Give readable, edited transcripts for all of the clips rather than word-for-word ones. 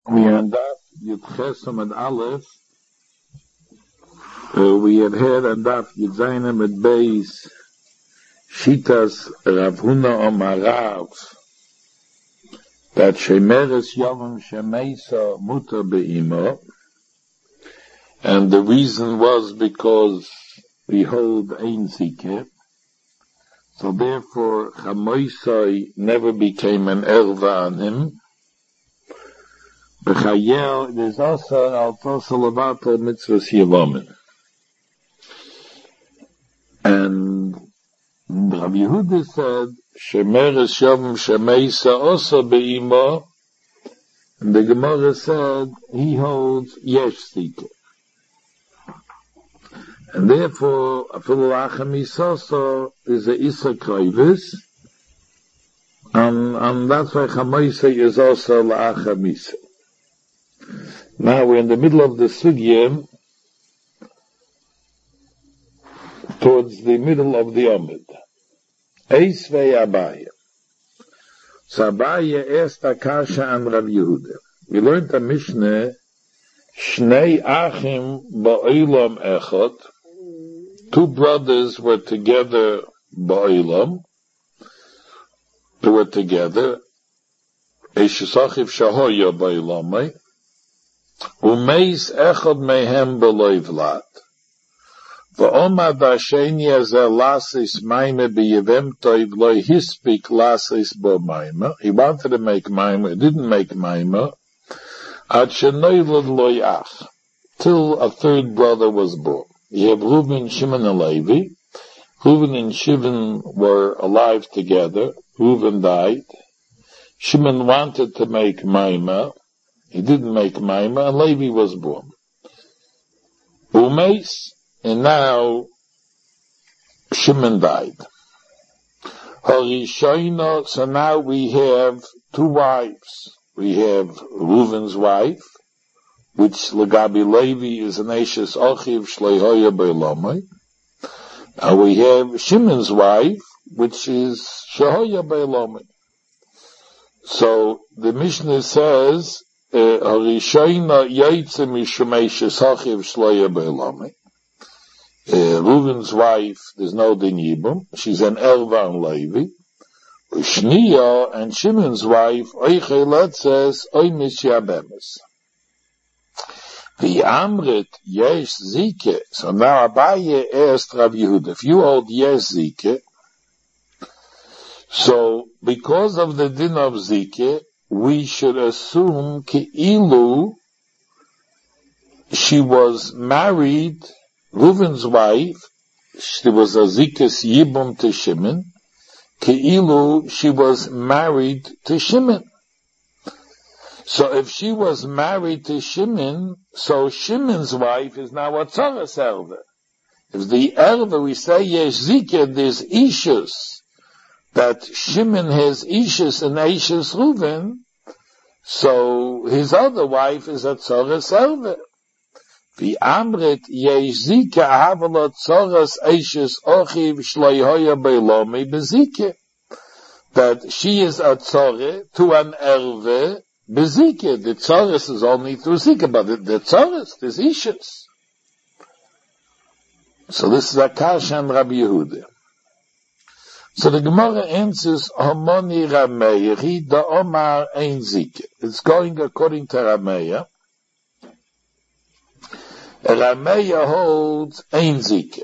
We end up Yud Chesam and Aleph. We had heard and Daf Yud Zainem at Beis Shitas Rav Huna Omarav that Shemeres Yomim Shemeisa Mutar Be'imo, and the reason was because we hold Ein Zikeh, so therefore Chamoisai never became an erva on him. B'chayel, there's also an altosel levatel mitzvahs yevomim. And Rabbi Yehuda said, Shemeres Yomim Shemeisa also be'imo, and the Gemara said, he holds Yesh Zikeh. And therefore, Afilu Achamis also is a Isa Kroivis, and that's why Chamoisai is also La'achamisa. Now we're in the middle of the sugya, towards the middle of the Amid. Eis vei Abaye. So Abaye asked Akasha and Rav Yehuda. We learned a Mishnah, Shnei Achim ba'olam echad. Two brothers were together ba'olam. They were together. Eishes achiv shahoya ba'olamai. Umeis echad mehem beloivlat. V'omad hasheni azeh lasis maime b'yevem toiv lo hispik lasis bo maime. He wanted to make maime, he didn't make maime. Ad shenoilad lo yach. Till a third brother was born. You have Reuben, Shimon, and Levi. Reuben and Shimon were alive together. Reuben died. Shimon wanted to make maime. He didn't make maime, and Levi was born. Umeis, and now Shimon died. Harishoina, so now we have two wives. We have Reuven's wife, which Legabi Levi is an Eishes Achiv Shleihoya Beilamai. And we have Shimon's wife, which is Shehoya Beilamai. So the Mishnah says, Harishoina Yaitze Mishumei Shesachiv Shleihoya Beilamai. Reuven's wife, there's no din yibum. She's an Elva and Levi. Shniya and Shimon's wife, Oichelet says, Oimis Yabemis. The Amrit Yesh Zikeh. So now Abaye asked Rav Yehuda, if you hold Yesh Zikeh, so because of the din of Zikeh, we should assume Ke'ilu, she was married, Reuven's wife, she was a Zikes Yibum to Shimon, Ke'ilu, she was married to Shimon. So if she was married to Shimon, so Shimon's wife is now a Tzoras Erva. If the Erva, we say Yesh Zikeh, there's Ishus, that Shimon has Ishus and Ishus Reuven, so his other wife is a Tzoras Erva. The Amrit Yesh Zikeh Havala Tzoras Ishus Ochiv Shleihoya Beilomi Bezikeh, that she is a Tzore to an Erva Bezikeh. The Tzoras is only through Zikeh, but the Tzoras is Ishus. So this is Akash and Rabbi Yehuda. So the Gemara answers, Homoni Rameya, he da Omar Ein Zikeh. It's going according to Rameya. Rameya holds Ein Zikeh.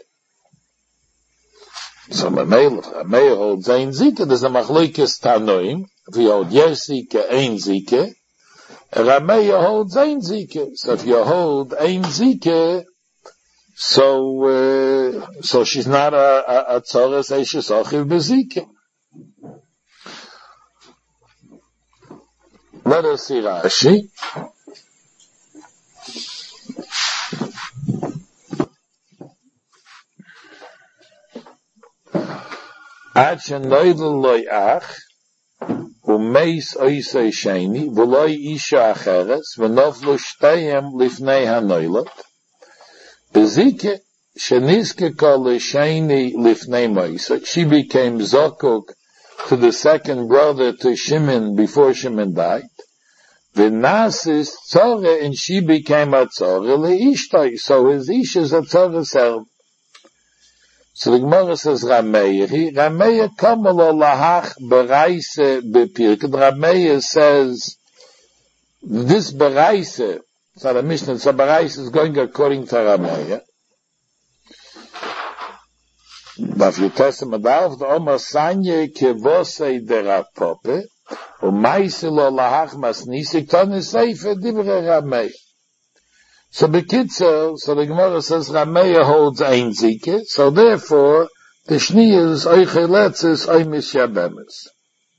So Rameya holds Ein Zikeh. There's a Machlokes Tanoim. If you hold Yesh Zikeh, Ein Zikeh, Rameya holds Ein Zikeh. So if you hold Ein Zikeh, so she's not a Tzoras Eishes Achiv Bezikeh. Let us see Rashi. Ad shenoidel loy ach, umeis oisei sheni, v'loy isha acheres, v'noflu shteyem lifnei hanoilat, bezike shenizke kol sheni lifnei moisa. She became Zokuk to the second brother to Shimon before Shimon died. V'nasis tzore, and she became a tzore le'ishtoi. So his ish is a tzore servant. So the Gemara says Rameir. Rameir kamalo lahach bereise bepirket. Rameir says this bereise. So the Mishnah, so bereise is going according to Rameir. But you test him about the Omar Sanye kevose derapope. Umaise lo lahach masnisik tone seife divre Rameir. So Bekitzer, so the Gemara says Rameir holds ein zike, so therefore the Shni is oicheletzis oimishabemes.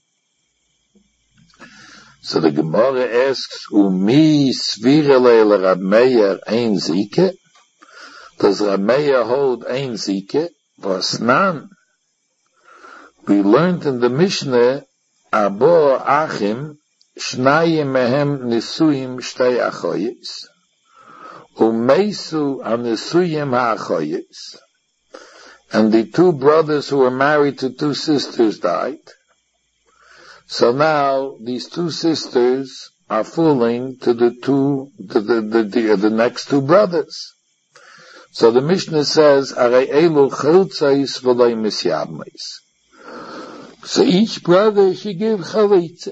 So the Gemara asks, Umi svirele Rameir ein zike? Does Rameir hold ein zike? Vasnan. We learned in the Mishnah, Abo achim, shnayim mehem nisuim shtei achoyis. Umeisu anesuyim ha'achoyes, and the two brothers who were married to two sisters died. So now these two sisters are fooling to the next two brothers. So the Mishnah says, Arei elu chalutzais v'loi misyabmeis. So each brother should give chalitza.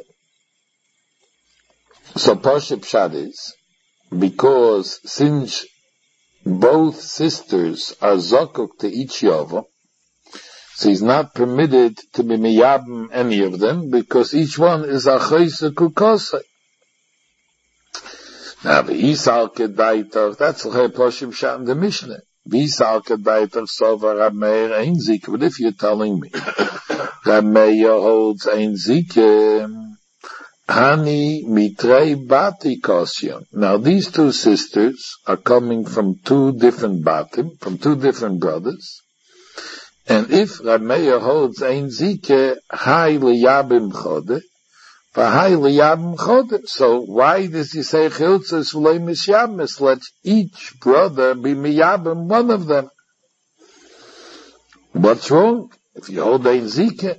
So Pashup Pshat is, because since both sisters are zokuk to each yova, so he's not permitted to be miyabim any of them, because each one is a chayse kukosai. Now, v'yisal kedaitach, that's l'chei Pashup Pshat in the Mishnah. V'yisal kedaitach sova Rameir ein zike. But if you're telling me Rameir holds ein zike, Hani mitrei bati kosyon. Now these two sisters are coming from two different batim, from two different brothers. And if Rameir holds ein zike, hai liyabim chode, v'hai liyabim chode. So why does he say chiltzes v'loi misyabmes? Let each brother be miyabim one of them. What's wrong if you hold ein zike?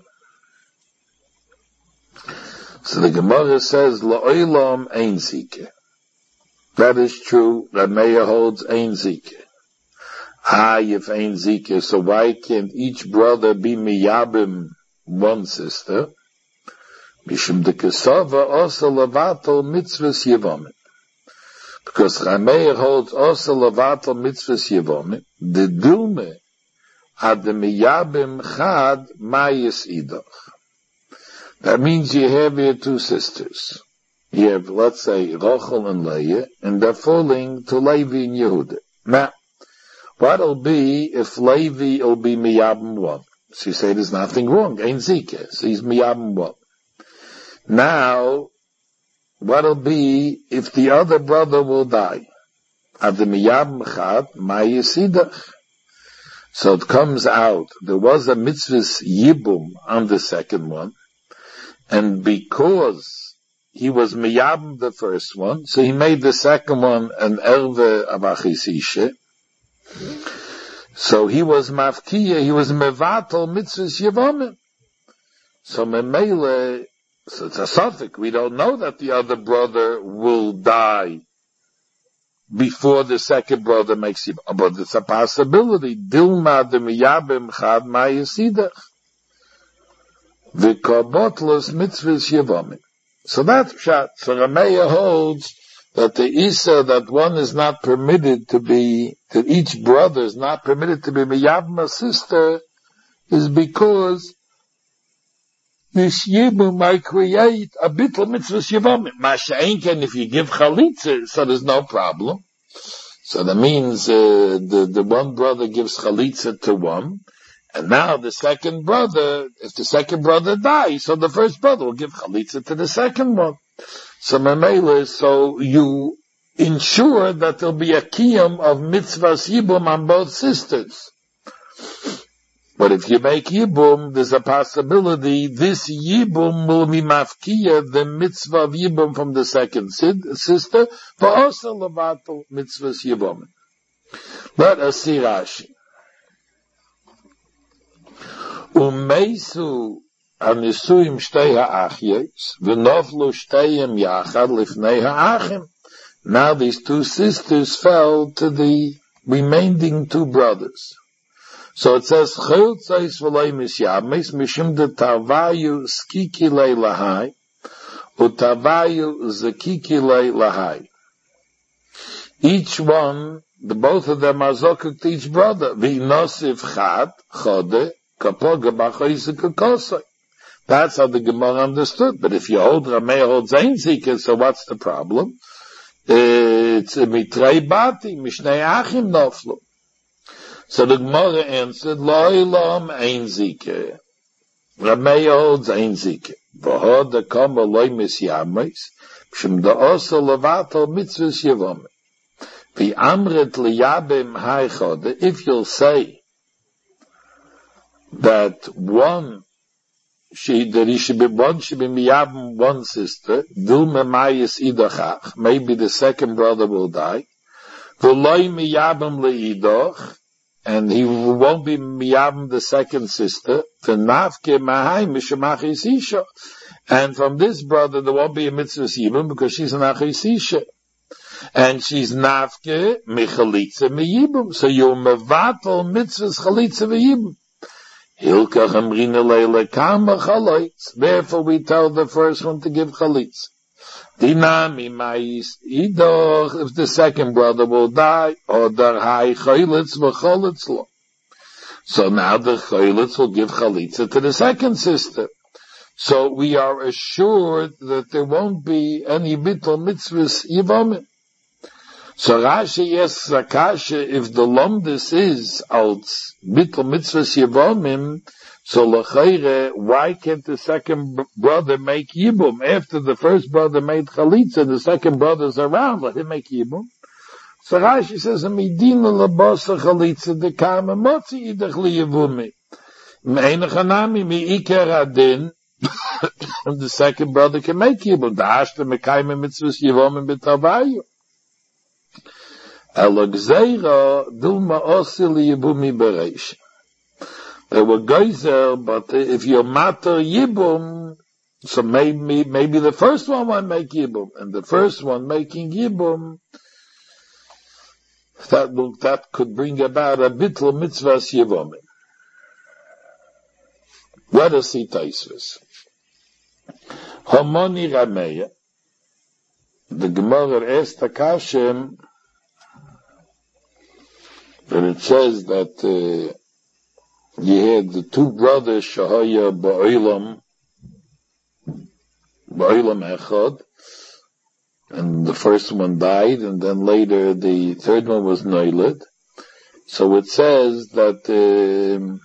So the Gemara says, La'olam ein zike. That is true. Rameir holds ein zike. If ein zike, so why can't each brother be miyabim one sister? Mishum de kesava also lavatal mitzvahs yevomim. Because Rameir holds also lavatal mitzvahs yevomim. The dilme ad the miyabim chad mayis idach. That means you have here two sisters. You have, let's say, Rachel and Leah, and they're falling to Levi and Yehuda. Now, what'll be if Levi will be miyabim one? She said there's nothing wrong. Ein zike. So he's miyabim one. Now, what'll be if the other brother will die? Ad the miyabim chad, mayisidach. So it comes out, there was a mitzvahs yibum on the second one, and because he was miyabim the first one, so he made the second one an erve of achisishe. So he was mafkiya, he was mevatel mitzvahs yevomim. So memele, so it's a suffix. We don't know that the other brother will die before the second brother makes him, but it's a possibility. Dilma de miyabim chad mayasidach. V'kabotlos mitzvahs yevomim. So that's pshat. So Rameir holds that the Isa, that one is not permitted to be, that each brother is not permitted to be miyabim a sister, is because this yibum might create a bittul mitzvahs yevomim. Masha'inken, if you give chalitza, so there's no problem. So that means the one brother gives chalitza to one, and now the second brother, if the second brother dies, so the first brother will give chalitza to the second one. So memele, so you ensure that there'll be a kiyum of mitzvahs yibum on both sisters. But if you make yibum, there's a possibility this yibum will be mafkiya, the mitzvah of yibum from the second sister, but also levatel mitzvahs yibum. Let us see Rashi. Umeisu הנשואים שתי האחיות, ונופלו שתיהם יחד לפני האחים. Now these two sisters fell to the remaining two brothers. So it says, Chiltzais v'loi misyamis, mishim de tavayu skikilei lahai, utavayu zekikilei lahai. Each one, both of them are zokuk to each brother. V'nosif chad, chode, kapoga b'choyse kakosoi. That's how the Gemara understood. But if you hold Rameh holds ein zikah, so what's the problem? It's a mitrei bati, mishnei achim noflu. So the Gemara answered, Lo ilam ein zikah. Rameh holds ein zikah. V'hod kama loy misyamis, p'shem da'osa levatal mitzvahs yevomim. V'amret liyabim hai chode. If you'll say that one should be miyabim one sister, maybe the second brother will die, and he won't be miyabim the second sister, and from this brother there won't be a mitzvah yibum because she's an achisisha, and she's nafke mechalitza meyibum, so you're mevatel mitzvahs chalitza meyibum. Therefore we tell the first one to give chalitz. Dinami ma'is idoch, if the second brother will die, or der hai chalitz v'chalitz lo. So now the chalitz will give chalitza to the second sister. So we are assured that there won't be any bittul mitzvahs yivamim. So Rashi asks Zakasha, if the lomdus is als bittul mitzvahs yivamim, so l'chayre, why can't the second brother make yibum? After the first brother made chalitza, the second brother's around, let him make yibum. So Rashi says, Midina labasa chalitza dekama motzi idach liyivumi. Me'ena chanami mi'ikar adin, the second brother can make yibum. Da'ashta mekayme mitzvahs yivamim b'tavayu. They were geyser, but if you're matter yibum, so maybe the first one might make yibum, and the first one making yibum, that could bring about a bittul mitzvahs yivamim. Let us see Taisvis. Homoni Rameya. The Gemara asked Akashem, and it says that you had the two brothers Shahaya Ba'ilam Echad, and the first one died, and then later the third one was Noiled. So it says that the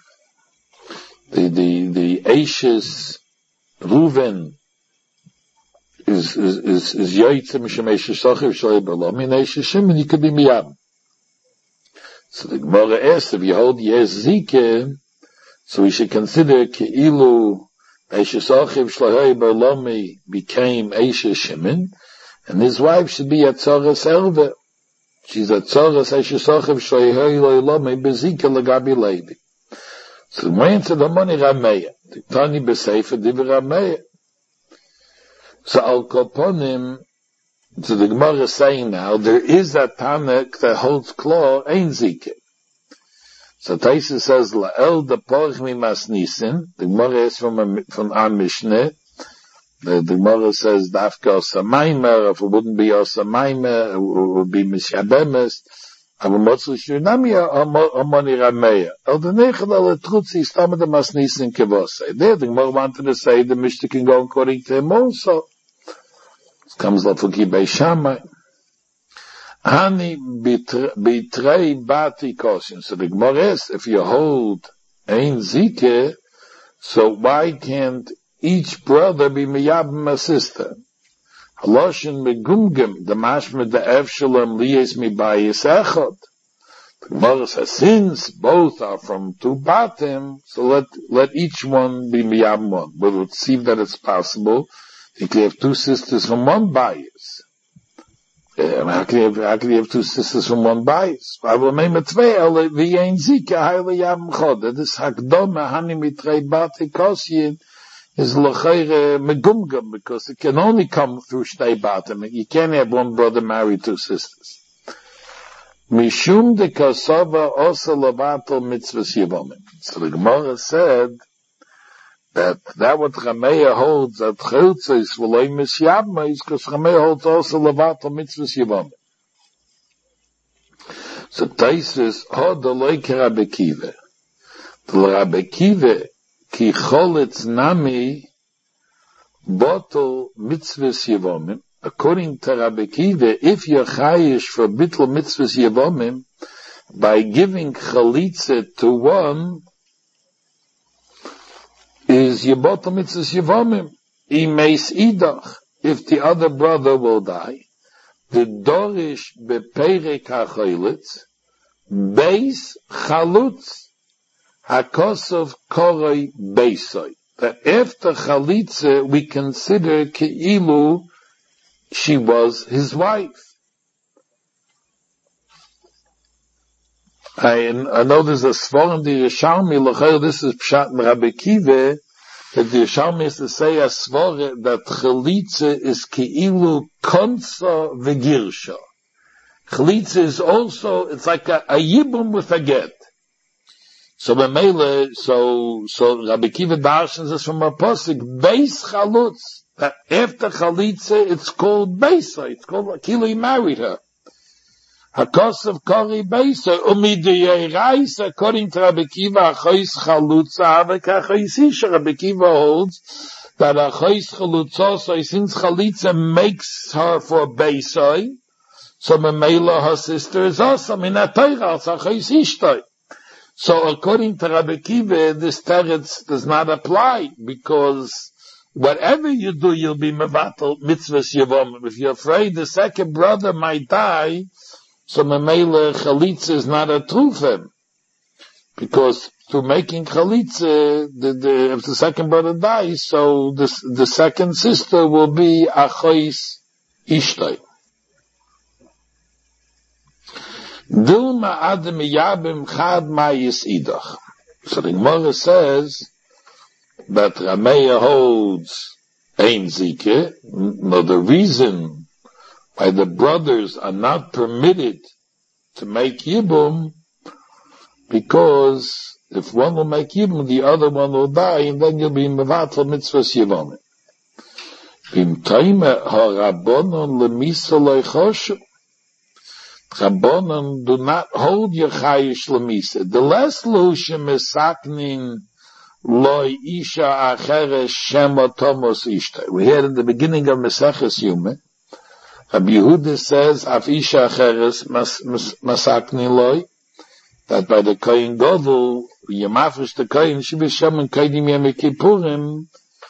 Ashes Reuven is Yoitzim Shemesh Shachiv Shalei Balam in Ashes Shimon, he could be Miyab. So the Gemara asks, if you hold Yes Zike, so we should consider Ke'ilu Eishes Achiv Shlahai Barlomi became Eishes Shimon, and his wife should be Atzaras Elve. She's Atzaras Eishes Achiv Shlahai Barlomi Bezike Lagabi Levi. So the answer the money Rameya. The Tani B'Sefer Div Rameya. So Al Koponim, so the Gemara is saying now, there is a Tanakh that holds Klor Ein Zike. So Taisa says, La'el de Porch mi Masnisin. The Gemara is from our Mishnah. The Gemara says, Dafka Osamaimer, if it wouldn't be Osamaimer, it would be Mishabemes. Avamotzu Shunami Amoni Rameya. El de Nechel El Trutzi Stam de Masnisin Kevose. There the Gemara wanted to say the Mishnah can go according to him also. Comes like Fuki Bei Shammai. Hani bitrei bati kosin. So the Gemara is, if you hold ein zike, so why can't each brother be miyabim a sister? Haloshin megumgim, the mashmed the evshalom liyes mi bayis echad. The Gemara says, since both are from two batim, so let each one be miyabim one. But we'll see that it's possible. You can have two sisters from one bias. How can you have two sisters from one bias? This hakdoma hani mitrei bati kosyin is l'chayre megumgum, because it can only come through shtei batim. You can't have one brother marry two sisters. Mishum de kasava osa lavatal mitzvahs yevomim. So the Gemara said that what Chameya holds at Chiltza is v'loi misyabma is because Chameya holds also lavatal mitzvahs yevomim. So Taisus, ho deloi ke Rabbi Kiva. The Rabbi Kiva ki cholitz nami bottle mitzvahs yevomim. According to Rabbi Kiva, if you're chayish for bittul mitzvahs yevomim, by giving chalitza to one, is yebotel mitzvahs yevomim. Imeis idach, if the other brother will die, the dorish beperek ha'chalitz, beis chalutz, hakosov koroi beisoi. That after chalitza, we consider keilu she was his wife. I know there's a svar in the Yerushalmi, this is Pshat and Rabbi Kiva, that the Yerushalmi is to say a svar that chalitza is keilu konsa v'girsha. Chalitza is also, it's like a yibum with a get. So Rabbi Kiva darshans is from a posik, beis chalutz. That after chalitza, it's called beisa. It's called Akilu, he married her. Hakos of kori beisa. Umidiyeirais, according to Rabbi Kiva, achois chalutza, avek achois isha. Rabbi Kiva holds that achois chalutza, so since chalitza makes her for beisa, so memela, her sister is also minatayra, so achois ishtay. So according to Rabbi Kiva, this teretz does not apply, because whatever you do, you'll be mevatel mitzvahs yevomim. If you're afraid the second brother might die, so memela chalitza is not a trufim. Because through making chalitza, if the second brother dies, so the second sister will be achois ishtay. Dilma adam yabim chad ma'is idach. So the Gemara says that Rameya holds ein zike. No, the reason why the brothers are not permitted to make yibum, because if one will make yibum, the other one will die, and then you'll be mevatel mitzvahs yevomim. V'im taime ha'rabonon lemisa loichoshu. Rabbonon do not hold your chayish lemisa. The less lushim is saknin Loi isha acheres shema tomos ishta. We heard in the beginning of Meseches Yume, Rabbi Yehuda says, Af isha acheres masakni loi, that by the Kohen Gadol, Yemafresh the Kohen, Shibish Shemen Kodim Yom Kippurim,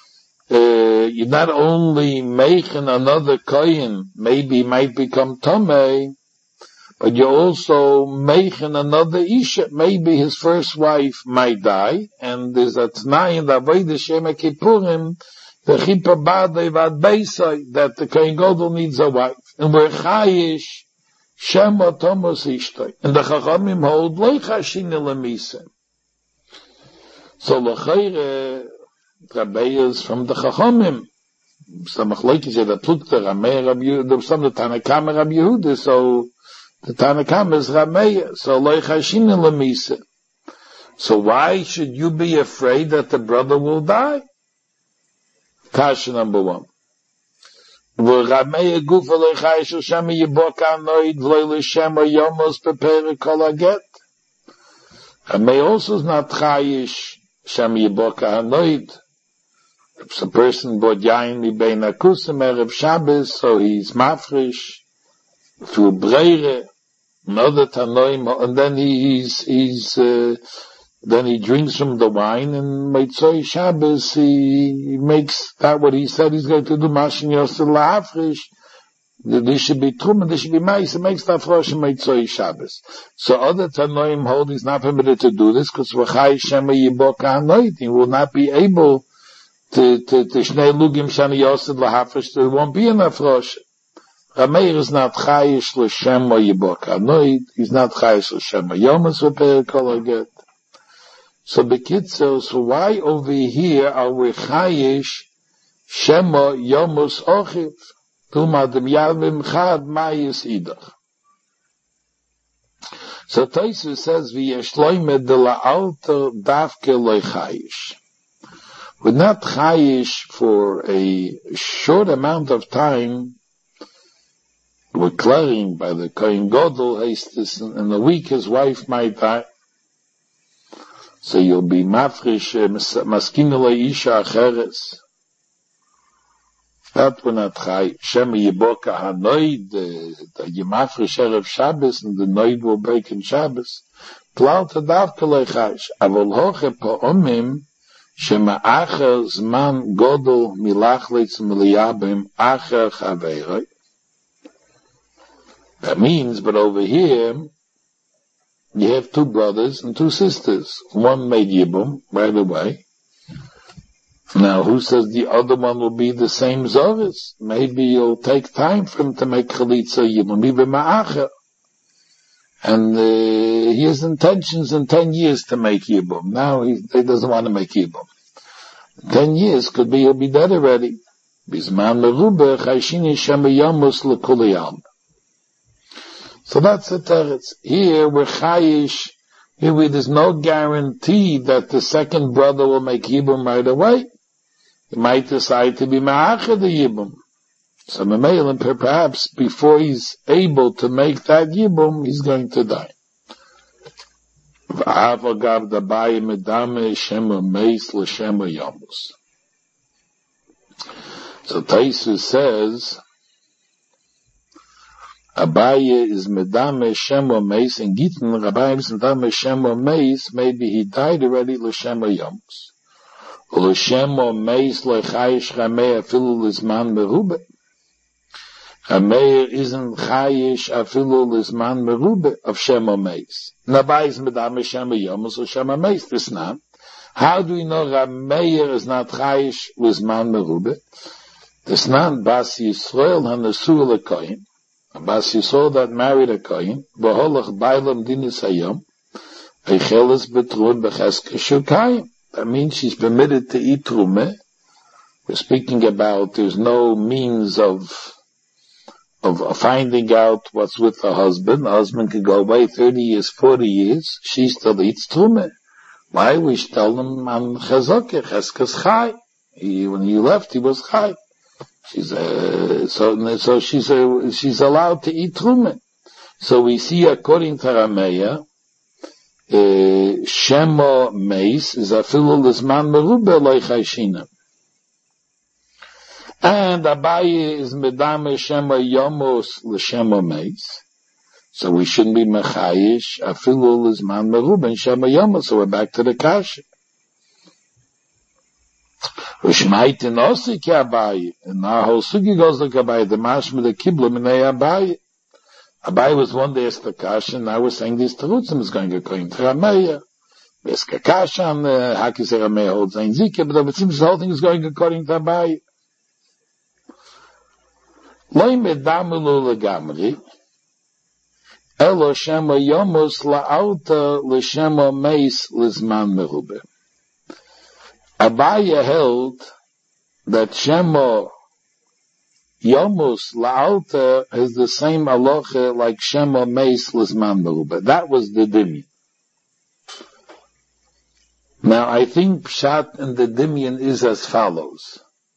you not only making another Kohen, maybe might become Tomei, but you're also making another Isha. Maybe his first wife might die, and there's a T'nai in the Avodah Shema Kippurim, the Chippa Badei Vad Beisai, that the Kohen Gadol needs a wife. And we're Chayish, Shema Tomos Ishtoi. And the Chachamim hold, Loi Chashina Lemisa. So L'chayre, Rabbeya is from the Chachamim. Some Machlokes are the Plukta, Rameh, Rabbi Yehuda, some the Tanakama, Rabbi Yehuda, so the Tanakam is Rameya, so Loi Chashina Lemisa. So why should you be afraid that the brother will die? Kasha number one. Rameya gufa Loi Chayish Shema Yiboka Anoid V'loi L'Shema Yomos Pepere Kol Haget. Rameya also is not Chayish Shema Yiboka Anoid. If a person bought Yain Libein Akusim Erev Shabbos, so he's mafresh through Breire, another Tanoim, and then then he drinks from the wine, and Meitzoi Shabbos, he makes that what he said he's going to do, Mashin Yosel La'afrish, there should be Trum, and there should be Mais, he makes that Frosh and Meitzoi Shabbos. So other Tanoim hold he's not permitted to do this, because V'chai Shema Yiboka Hanoit, he will not be able to Shnei Lugim Shani Yosel La'afrish, there won't be enough Frosh. Rameir is not chayish l'shema yibok anoid. He's not chayish l'shema yomas v'per kol haget. So bekitzer, so why over here are we chayish shema yomus ochiv? Tuma dem yavim chad mayis idach. So Tosfos says, v'yeshloime de la'alter davke loy chayish. We're not chayish for a short amount of time. We're clearing by the Kohen Gadol hastis, and a week his wife might die. So you'll be mafresh maskina leisha acheres. That we're not chayish. Shema yiboka hanoid, the yemafresh erev Shabbos, and the noid will break in Shabbos. Plalta davke loy chayish. Avol hoche pa'omim, shema acher zman Gadol milachletz miliyabim acher chaveiroi. That means, but over here, you have two brothers and two sisters. One made Yibum right away. Now, who says the other one will be the same Zoris? Maybe it'll take time for him to make Chalitza Yibum, even Ma'acher. And he has intentions in 10 years to make Yibum. Now he doesn't want to make Yibum. 10 years could be he'll be dead already. Bizman merubah chayshini shemayamus lekuliyam. So that's the teretz. Here we're chayish. Here there's no guarantee that the second brother will make Yibum right away. He might decide to be ma'achad the Yibum. So Mameilim, perhaps before he's able to make that Yibum, he's going to die. V'avagav dabayi medame shema meis l'shema yamus. So Tosfos says, Abaye is medame shema meis, and Gittin Abaye is medame shema meis. Maybe he died already l'shema yamus. L'shema meis lechayish chamei afilu l'zman merube. Chamei isn't chayish afilu l'zman merube of shema meis. Abaye is medame shema yamus or shema meis. This not. How do we know Chamei is not chayish l'zman merube? This not Bas Yisrael hanasu l'koyin. Bas Yisrael that married a Kohen, v'holach bailam dinis hayom, v'cheles betrun b'cheske shukayim. That means she's permitted to eat trumeh. We're speaking about there's no means of finding out what's with her husband. The husband could go away 30 years, 40 years. She still eats trumeh. Why? We should tell them on chazokeh, cheskes chai. When he left, he was chai. She's so she's allowed to eat trumeh. So we see according to Rameya, Shema meis is afilu l'zman merube loy chayshina, and Abaye is medame Shema yomos l'shema meis. So we shouldn't be mechayish afilu l'zman merube and Shema yomos. So we're back to the kasha. Ushmaitin osi ki Abaye, and our whole sugi goes like Abaye, the mashma the kibla minei Abaye. Abaye was one day asked the kasha, and now we're saying these terutzim is going according to Rameya. We ask a kasha, and Hakis Rameya holds ein zikah, but it seems the whole thing is going according to Abaye. Loi medamulu legamri, elo shema yomus la'alta l'shema meis l'zman merube. Abaye held that Shema Yomus La'alta is the same aloche like Shema Meis L'zman Merubah. That was the Dimion. Now I think Pshat in the Dimion is as follows.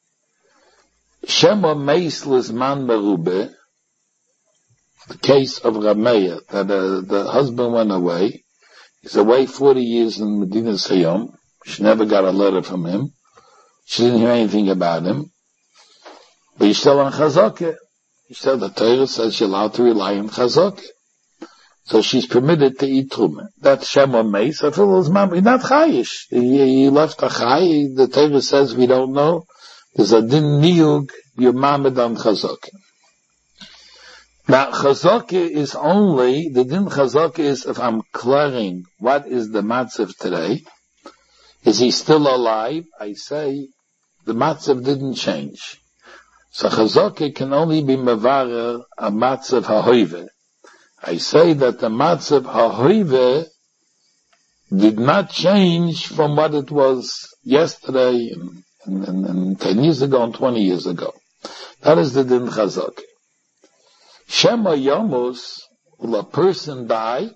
Shema Meis L'zman Merubah, the case of Rameya, that the husband went away. He's away 40 years in Medina Sayom. She never got a letter from him. She didn't hear anything about him. But he's still on Chazakeh. He said the Torah says she's allowed to rely on Chazakeh. So she's permitted to eat trumeh. That's Shema Meis. I feel his mom, he's not chayish. He left a chay. The Torah says we don't know. There's a din niyug, your mamed on Chazakeh. Now, Chazakeh is only, the din Chazakeh is if I'm clearing what is the matzav today. Is he still alive? I say, the matzav didn't change. So Chazakeh can only be mevarer a matzav ha'hoive. I say that the matzav ha'hoive did not change from what it was yesterday and 10 years ago and 20 years ago. That is the din chazak. Shema Yomus, will a person die?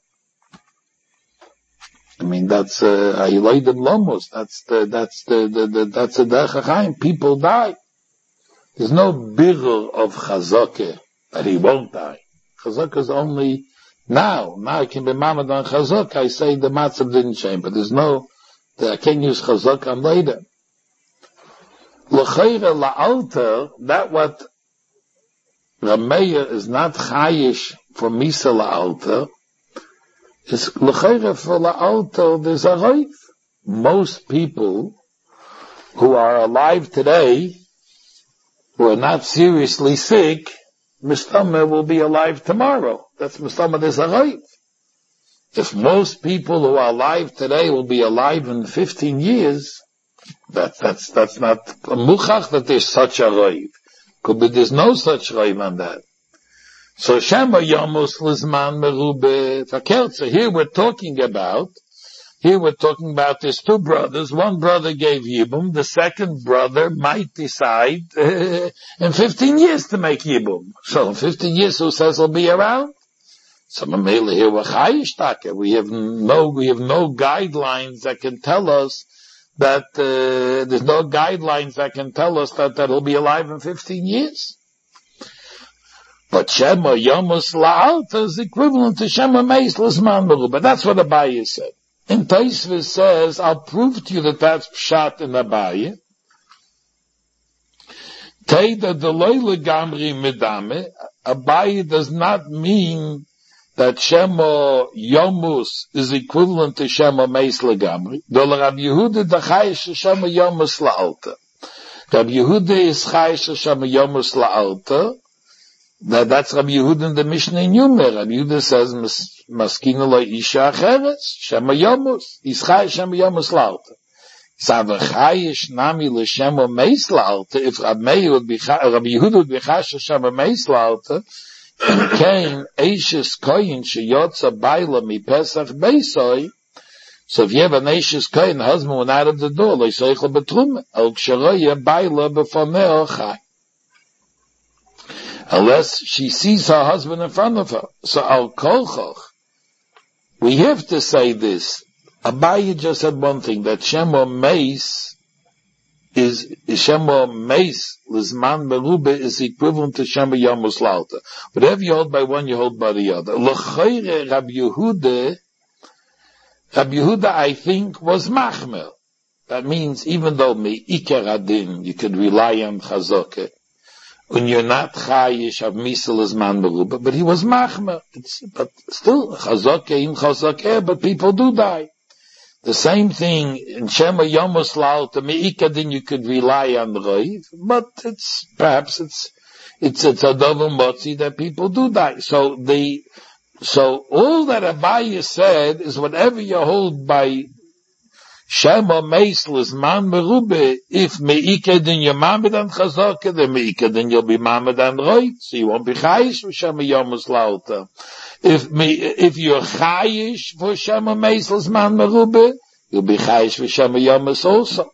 I mean, that's Ayilaydim Lomos. That's the Derech HaChaim. People die. There's no birur of chazakah that he won't die. Chazakah is only now. Now I can be mamad on chazakah. I say the matzav didn't change, but there's no, I can't use chazakah on later. L'chayra la'alter, that what Rameya is not chayish for misa la'alter, is l'chayra for la'alter, there's a right. Most people who are alive today, who are not seriously sick, Mistama will be alive tomorrow. That's Mistama, there's a right. If most people who are alive today will be alive in 15 years, that's not a muchach that there's such a right. Could be there's no such right on that. So Shema Yomus Lizman Merube Fakelza. Here we're talking about there's two brothers. One brother gave Yibum. The second brother might decide in 15 years to make Yibum. So in 15 years, who says he'll be around? So Mamela here we're Chayishtake. We have no guidelines that can tell us that there's no guidelines that can tell us that he'll be alive in 15 years. But Shema Yomus La'alta is equivalent to Shema Meis Lizman Merube. That's what Abaye said. And Taisvis says, I'll prove to you that that's pshat in Abaye. Teida Deloi Legamri Medame. Abaye does not mean that Shema Yomus is equivalent to Shema Meis Legamri. Dol Rab Yehuda Dachayish Shema Yomus La'alta. Rab Yehuda is Chayish Shema Yomus La'alta. That's Rabbi Yehuda in the Mishnah in Yumer. Rabbi Yehuda says, Maskina lo isha acheres, Shema Yomus. Ischai Shema Yomus la'alta. Sava chayish nami l'Shema Meis la'alta. If Rabbi Yehuda would be chayish Shema Meis la'alta, came Eishes Koyin sheyotza baila mi Pesach Beisoi. So if you have an Eishes Koyin, the husband went out of the door, lo yisaychel betrume, el ksheroya baila befoneo chai. Unless she sees her husband in front of her. So al kolchoch, we have to say this. Abaye just said one thing, that Shema Meis is Shema Meis Lizman Merube is equivalent to Shema Yomus La'alta. Whatever you hold by one, you hold by the other. L'chayre Rabbi Yehuda I think was machmer. That means even though me'ikar adin, you could rely on chazakah, when you're not chayish of misal is man meruba, but he was machmer. But still, chazakeh, but people do die. The same thing in Shema Yomus La'alta me'ikadin, you could rely on Reiv, but perhaps it's a davar motzi that people do die. So all that Abaye said is whatever you hold by Shema Meis Lizman Merube, if me'ikadin you're mamad and chazakah, then me'ikadin you'll be mamad and Reiv, so you won't be chayish for Shema Yomus La'alta. If you're chayish for Shema Meis Lizman Merube, you'll be chayish for Shema Yomus also.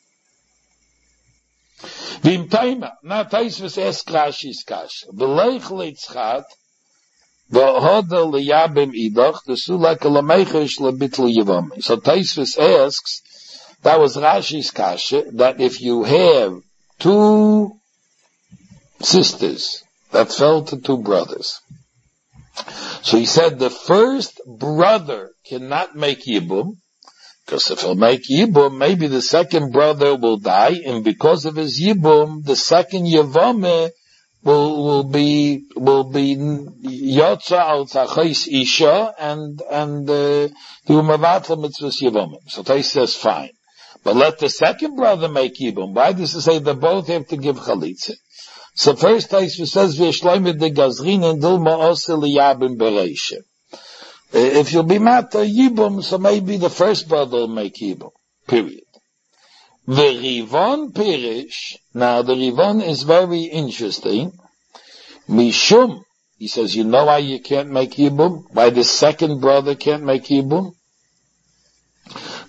V'im taima, now Taisvis ask Rashi's kasha. V'leich leitzchat, v'hoda liyabim idach, desulak alamechish lebitl yivami. So Taisvis asks, that was Rashi's kasha, that if you have two sisters that fell to two brothers, so he said the first brother cannot make Yibum, because if he'll make Yibum, maybe the second brother will die, and because of his Yibum, the second Yavame will be Yotza al Tachais Isha, and the Umavatla Mitzvahs Yavame. So Tais says fine. But let the second brother make Yibum. Why does it say they both have to give Chalitza? So first Taisva says, V'yeshloimid de gazrin and dilma ose liyabim bereisha. If you'll be mata yibum, so maybe the first brother will make yibum. Period. The Rivon Pirish, now the Rivon is very interesting. Mishum, he says, you know why you can't make yibum? Why the second brother can't make yibum?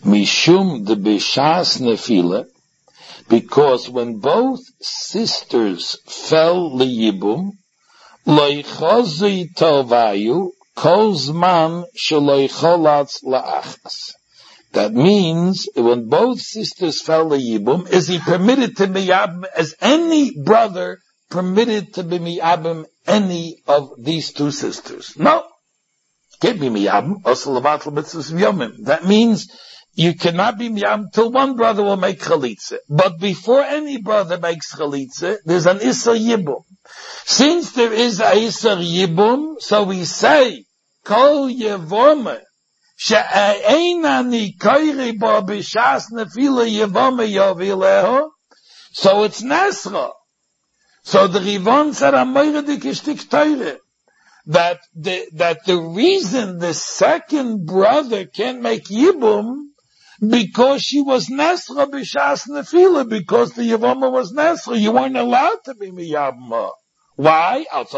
Mishum de bishas nefila, because when both sisters fell liyibum, loichozui tovayu, kol zman shaloicholatz la'achas. That means, when both sisters fell liyibum, is he permitted to miyabim as any brother permitted to be miyabim any of these two sisters? No. Can't be miyabim, also levatl mitzvahs v'yomim. That means, you cannot be miyabim till one brother will make chalitza. But before any brother makes chalitza, there's an isser yibum. Since there is a isser yibum, so we say, kol yevome, she'einani koiri bo b'shas nefila yevome yovileho, so it's nesra. So the Rivon said, amoyredik ishtik teire, that the reason the second brother can't make yibum, because she was nesra b'shas nefila, because the yevoma was nesra, you weren't allowed to be miyabim. Why? But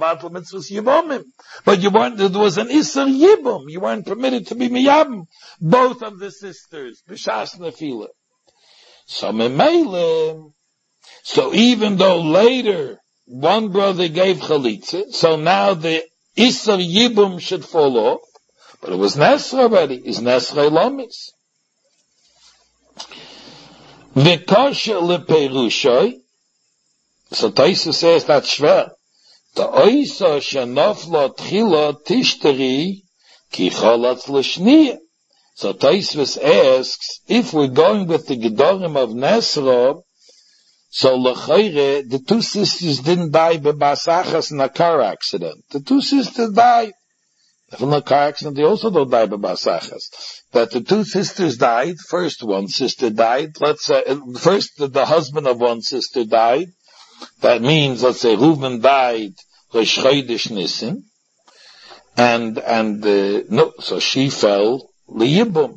you weren't, there was an Isser Yibum. You weren't permitted to be Miyabim. Both of the sisters. B'shas nefila. So Memele, so even though later one brother gave Chalitza, so now the Isser Yibum should fall off, but it was Nesra already. It's Nesra Lomis. V'kosher leperushoi, so Taisa says that's schwer. The oisa shenofla tchila tishteri ki cholatz l'shniya. So Taisvus asks, if we're going with the Gedorim of Nesra, so l'chayre, the two sisters didn't die by basachas in a car accident. The two sisters died. From a car accident, they also don't die by basachas. That the two sisters died, first one sister died, let's say, first the husband of one sister died. That means, let's say, Reuven died, Rosh Chodesh Nisan, so she fell, Liyibum.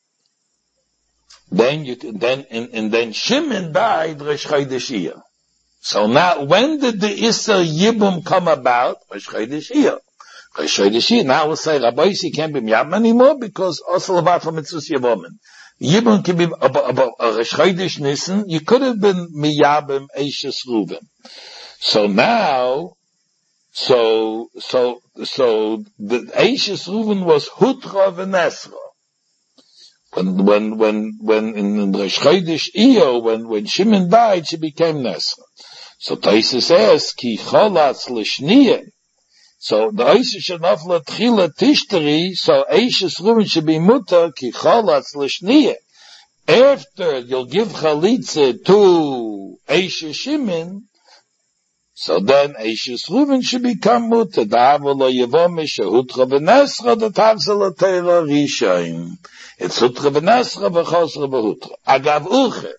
Then Shimon died, Rosh Chodesh Iyar. So now, when did the Isser Yibum come about? Rosh Chodesh Iyar. Rosh Chodesh Iyar. Now we'll say, Rabbi, you can't be Miyabim anymore, because also about from Mitzvus Yevomim. Yibum can be about Rosh Chodesh Nisan. You could have been Miyabim Eishes Reuven. So now, so the Eishes Reuven was Hutra v'Nesra. When in Rosh Chodesh Iyar, when Shimon died, she became Nesra. So Taisa says, Ki cholatz l'shniyah. So the Eishes shenofla tchila tishteri, so Eishes Reuven should be mutar, Ki cholatz l'shniyah. After you'll give chalitza to Eishes Shimon, so then Eishes Reuven should become mutar. Da'ava lo yevome shehutra v'nesra d'tavza l'teira rishayim. It's hutra v'nesra v'chosra v'hutra. Agav uche.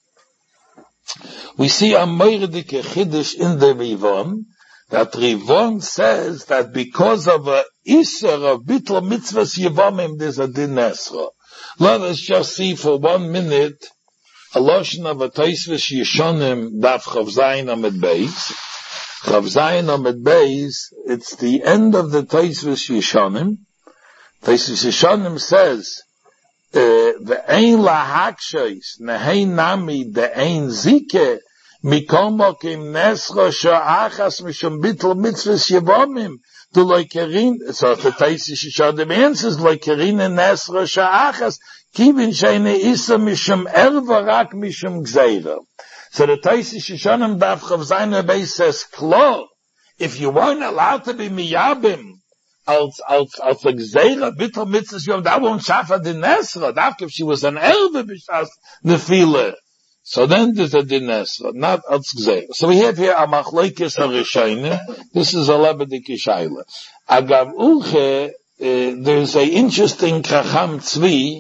We see a moirdike chiddush in the Rivon, that Rivon says that because of a iser of bitl mitzvahs yevomim, there's a din nesra. Let us just see for 1 minute a lashon of a Taisvus Yeshonim daf Chav Zayin Amud Beis. Chav Zayin Amud Beis, it's the end of the Taisvus Yeshonim. Taisvus Yeshonim says, ve'ein lahakshois nehein nami de'ein zike mikol mokim nesra sha'achas mishum bitl mitzvahs yevomim. So the Taisvus Yeshonim answers loikerin nesra sha'achas kivin sheine isa mishum erva rak mishum gzeira. So the Taisvus Yeshonim daf Chav Zayin Amud Beis says, klar, if you weren't allowed to be miyabim als a gzeira bitl mitzvahs yevomim, that won't shafa the nesra. That if she was an erva b'shas nefila, so then there's a din nesra, not als gzeira. So we have here a machlokes harishayim. This is a lebedik shayla. Agav uche, there's a interesting Chacham Tzvi.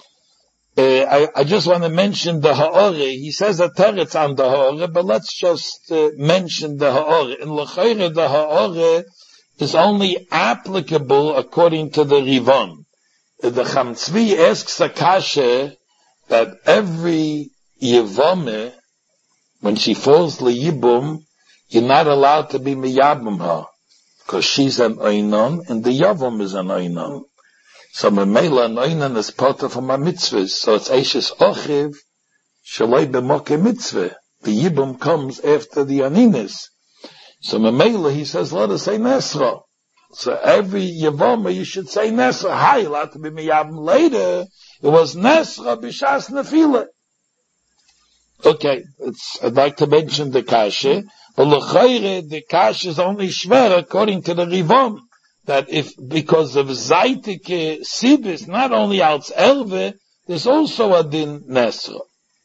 I just want to mention the Ha'ore. He says a teretz on the Ha'ore, but let's just mention the Ha'ore. In L'chayre, the Ha'ore is only applicable according to the Rivon. The Chacham Tzvi asks a kasha that every Yevome, when she falls Liyibum, you're not allowed to be Miyabim her, because she's an Oinon, and the Yavam is an Oinon. So Memela Noinan is part of my mitzvahs. So it's Eishes Ochiv, Shaloi B'moke mitzvah. The Yibum comes after the Aninis. So Memela, he says, let us say Nesra. So every Yavoma you should say Nesra. Hi, allowed to be Miyabim later. It was Nesra B'shas Nefila. Okay, I'd like to mention the Kasha. But L'chayre, the Kasha is only Shver according to the Rivom. That because of Zaitike Sibis, not only Alts Elve, there's also a Din Nesra.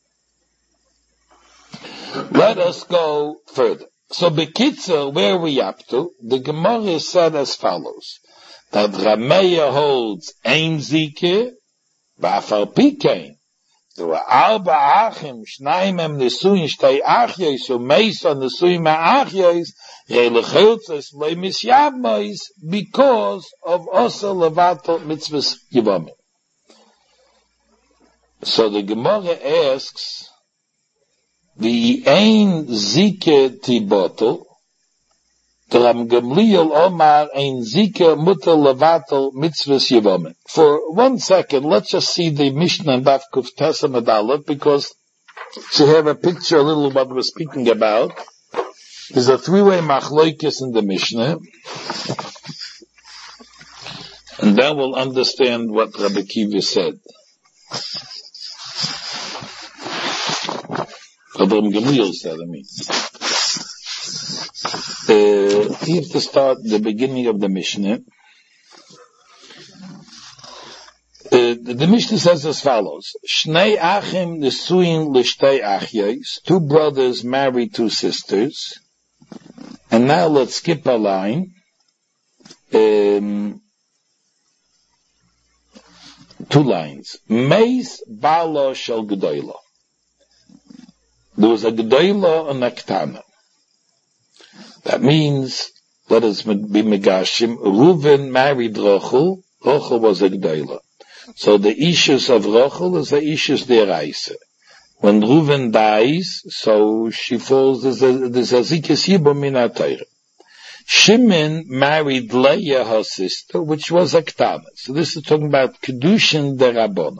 Let us go further. So Bekitzer, where are we up to? The Gemara said as follows, that Rameya holds Ein Zike, Ba'afar Pikein. There were Arba Achim, Shnaim Em Nesuin, Shtei Achyois, Umeisa Nesuin Ma'achyois, Reilechiltzes, Leimis Yabmois, because of Osa Levato Mitzvahs Yivamim. So the Gemara asks, the Ein Zike Tibotel, the Ram Gamliel Omar Ein Zike Mutter Levatel Mitzvahs Yevomim. For 1 second, let's just see the Mishnah and Daf Kuf Tesa Medalef, because to have a picture a little what we're speaking about. There's a three-way machloikis in the Mishnah, and then we'll understand what Rabbi Kiva said. Rabbi Gamliel said, you have to start the beginning of the Mishnah. The Mishnah says as follows, Shnei Achim Nesuin L'Shtei Achyos, 2 brothers marry 2 sisters. And now let's skip a line. 2 lines. Meis Balo Shel G'doyla. There was a G'doyla and a Ktana. That means, let us be Megashim, Reuven married Rochel. Rochel was a G'doyla. So the issues of Rochel is the issues deraisa. When Reuven dies, so she falls, there's a Zikis Yibum in our Torah. Shimon married Leah, her sister, which was a Ktana. So this is talking about Kedushin Derabona.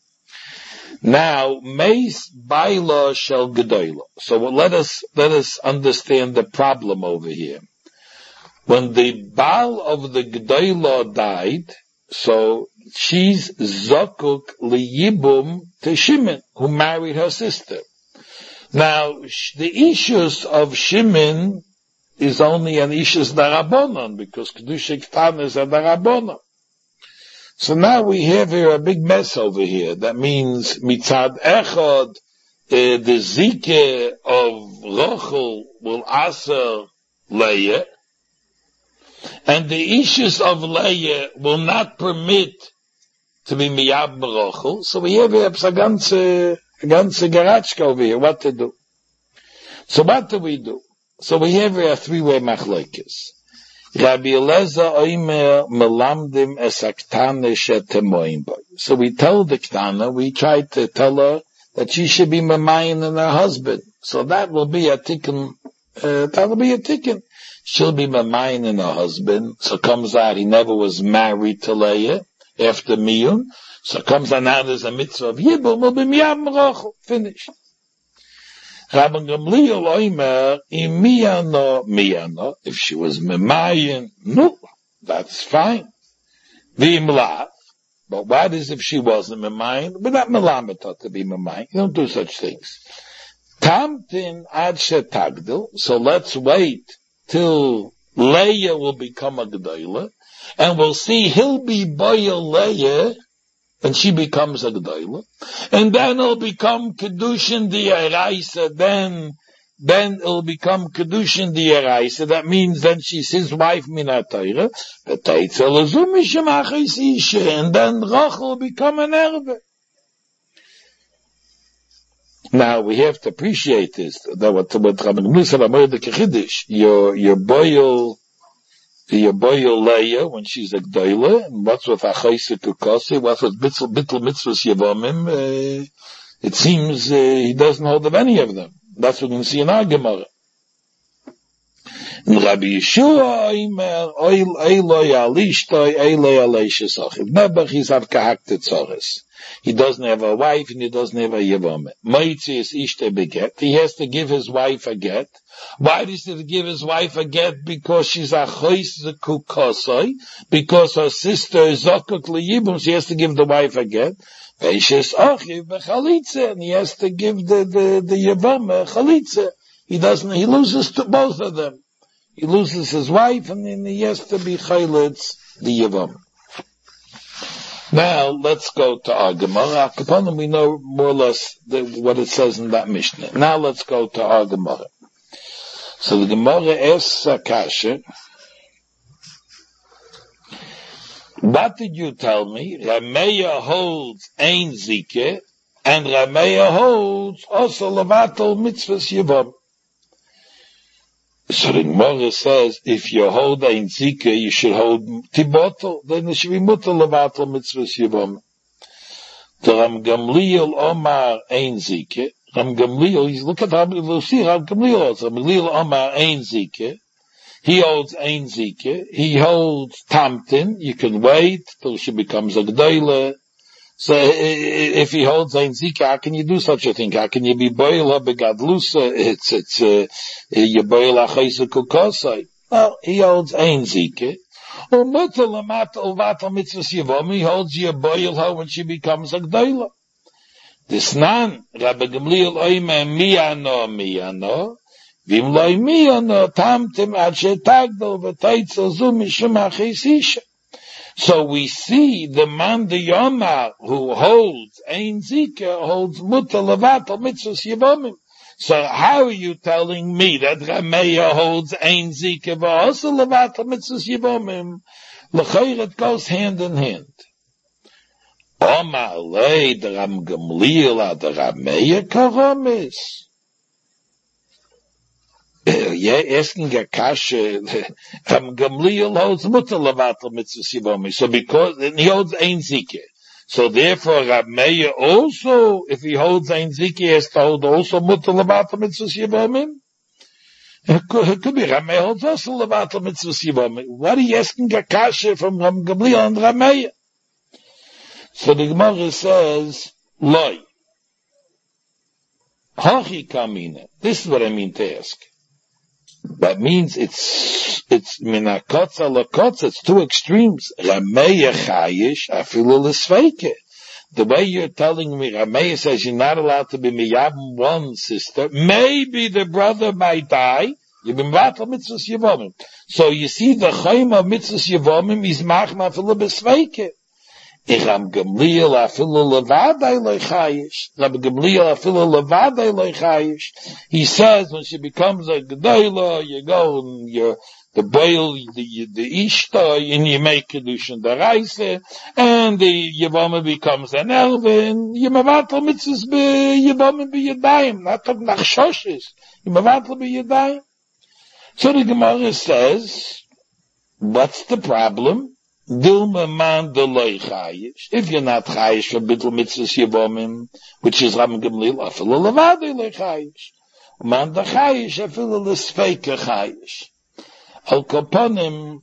Now, Meis Baila Shel Gedoyla. So let us understand the problem over here. When the Baal of the Gedoyla died, so she's Zokuk Liyibum to Shimon, who married her sister. Now, the issues of Shimon is only an issues Darabonon, because Kedusha Ktana is a Darabonon. So now we have here a big mess over here. That means Mitzad Echad, the Zike of Rochel will answer Leah, and the issues of Leah will not permit to be Miyab Rochel. So we have here a ganze Garatschka over here, what to do. So what do we do? So we have here a 3-way machlokes. Rabbi Eliezer Oimer melamdim es aktane shetemoim boy. So we tell the Ktana, we try to tell her that she should be mamayin in her husband. So that will be a tikkun, She'll be mamayin in her husband. So comes out, he never was married to Leah after Miyun. So comes out now there's a mitzvah of Yibum, will be Miyab Rochel. Finished. Rabbi Gamliel Oimer, miyano, if she was memayin, no, that's fine. V'imlav, but what is if she wasn't memayin? But not melamed to be memayin. You don't do such things. Tamtin ad shetagdil, so let's wait till Leah will become a Gedoyla, and we'll see he'll be boyel Leah, and she becomes a G'doyla, and then it'll become Kedushin D'Yeraisa, then it'll become Kedushin D'Yeraisa, that means then she's his wife Minat Torah, and then Rachel will become an Erbe. Now we have to appreciate this, that what Rabbi Gamliel the Kechidish, your boyel Leah when she's a G'doyla, and what's with Achaisa Kukasi, what's with Bittel Mitzvahs Yevomim, it seems he doesn't hold of any of them. That's what we can see in our Gemara. And Rabbi Yeshua Oimer, Oiloi Alishtoi, Oiloi Aleishesach. If Nebuch is have kahakte tzores. He doesn't have a wife and he doesn't have a yevome. Moitzi is ishte beget. He has to give his wife a get. Why does he give his wife a get? Because she's a chois kukosoi. Because her sister is zokuk liyibum. She has to give the wife a get. Veishes ochiv bechalitze. And he has to give the yevome chalitze. He loses to both of them. He loses his wife and then he has to be chalitz the yevome. Now, let's go to our Gemara. Kaponim, we know more or less what it says in that Mishnah. Now let's go to our Gemara. So the Gemara asks Akasha, what did you tell me? Rameya holds Ein Zike, and Rameya holds also Levatel Mitzvahs Yevom. So the Gemara says, if you hold Ein Zika, you should hold Tibotel, then it should be Mutter Levatel Mitzvahs Yevom. The Ram Gamliel Omar Ein Zika, Ram Gamliel, look at how we'll see Ram Gamliel also. Ram Gamliel Omar Ein Zika, he holds Ein Zika, he holds Tamtin, you can wait till she becomes a G'dayla. So if he holds Ein Zika, how can you do such a thing? How can you be boil begadlusa? It's you boil achaysa kukosai. Well, he holds Ein Zika. He holds you boil her when she becomes a g'dayla. This nan Rabbi Gamliel oime miyano vim loy miyano tamtim ad shetagdol v'taitzel zu mishum achayisisha. So we see the man the Yomar who holds Ein Zika holds Mutter Levatel Mitzvahs Yevomim. So how are you telling me that Rameya holds Ein Zika v'also Levatel Mitzvahs Yevomim? L'chayr it goes hand in hand. Omar lei the Ram Gamliel ad Rameya karomis. Asking a kasha, Ram Gamliel holds Mutter Levatel Mitzvahs Yevomi. So because, and he holds Ein Zika. So therefore, Rab Meir also, if he holds Ein Zika, he has to hold also Mutter Levatel Mitzvahs Yevomi. It could be Rab Meir holds also Levatel Mitzvahs Yevomi. What are you asking a kasha from Ram Gamliel and Rab Meir? So the Gemara says, Loi. Hachi kamina. This is what I mean to ask. That means it's minakotza lakotza, it's two extremes. Rameya chayish, afilu l'sveike. The way you're telling me, Rameya says you're not allowed to be miyabim one sister, maybe the brother might die, you've been vatal mitzvahs yevomim. So you see the chayim of mitzvahs yevomim is machma afilu b'sveike. Ram Gamliel afilu levadai leichayish. Ram Gamliel afilu levadai leichayish. He says when she becomes a gedayla, you go and you the boil the ishta and you make kedushin deraisa, and the yevama becomes an elvin. You mavatal mitzvahs be yevama be yadayim, not talking nachshoshes. You mavatal be yadayim. So the Gemara says, what's the problem? Dilma man de loy chayish. If you're not chayish for bittul mitzvahs yevomim, which is Ram Gamliel, afilu levadei loy chayish. Man de chayish, afilu l'sveike chayish. Al kaponim,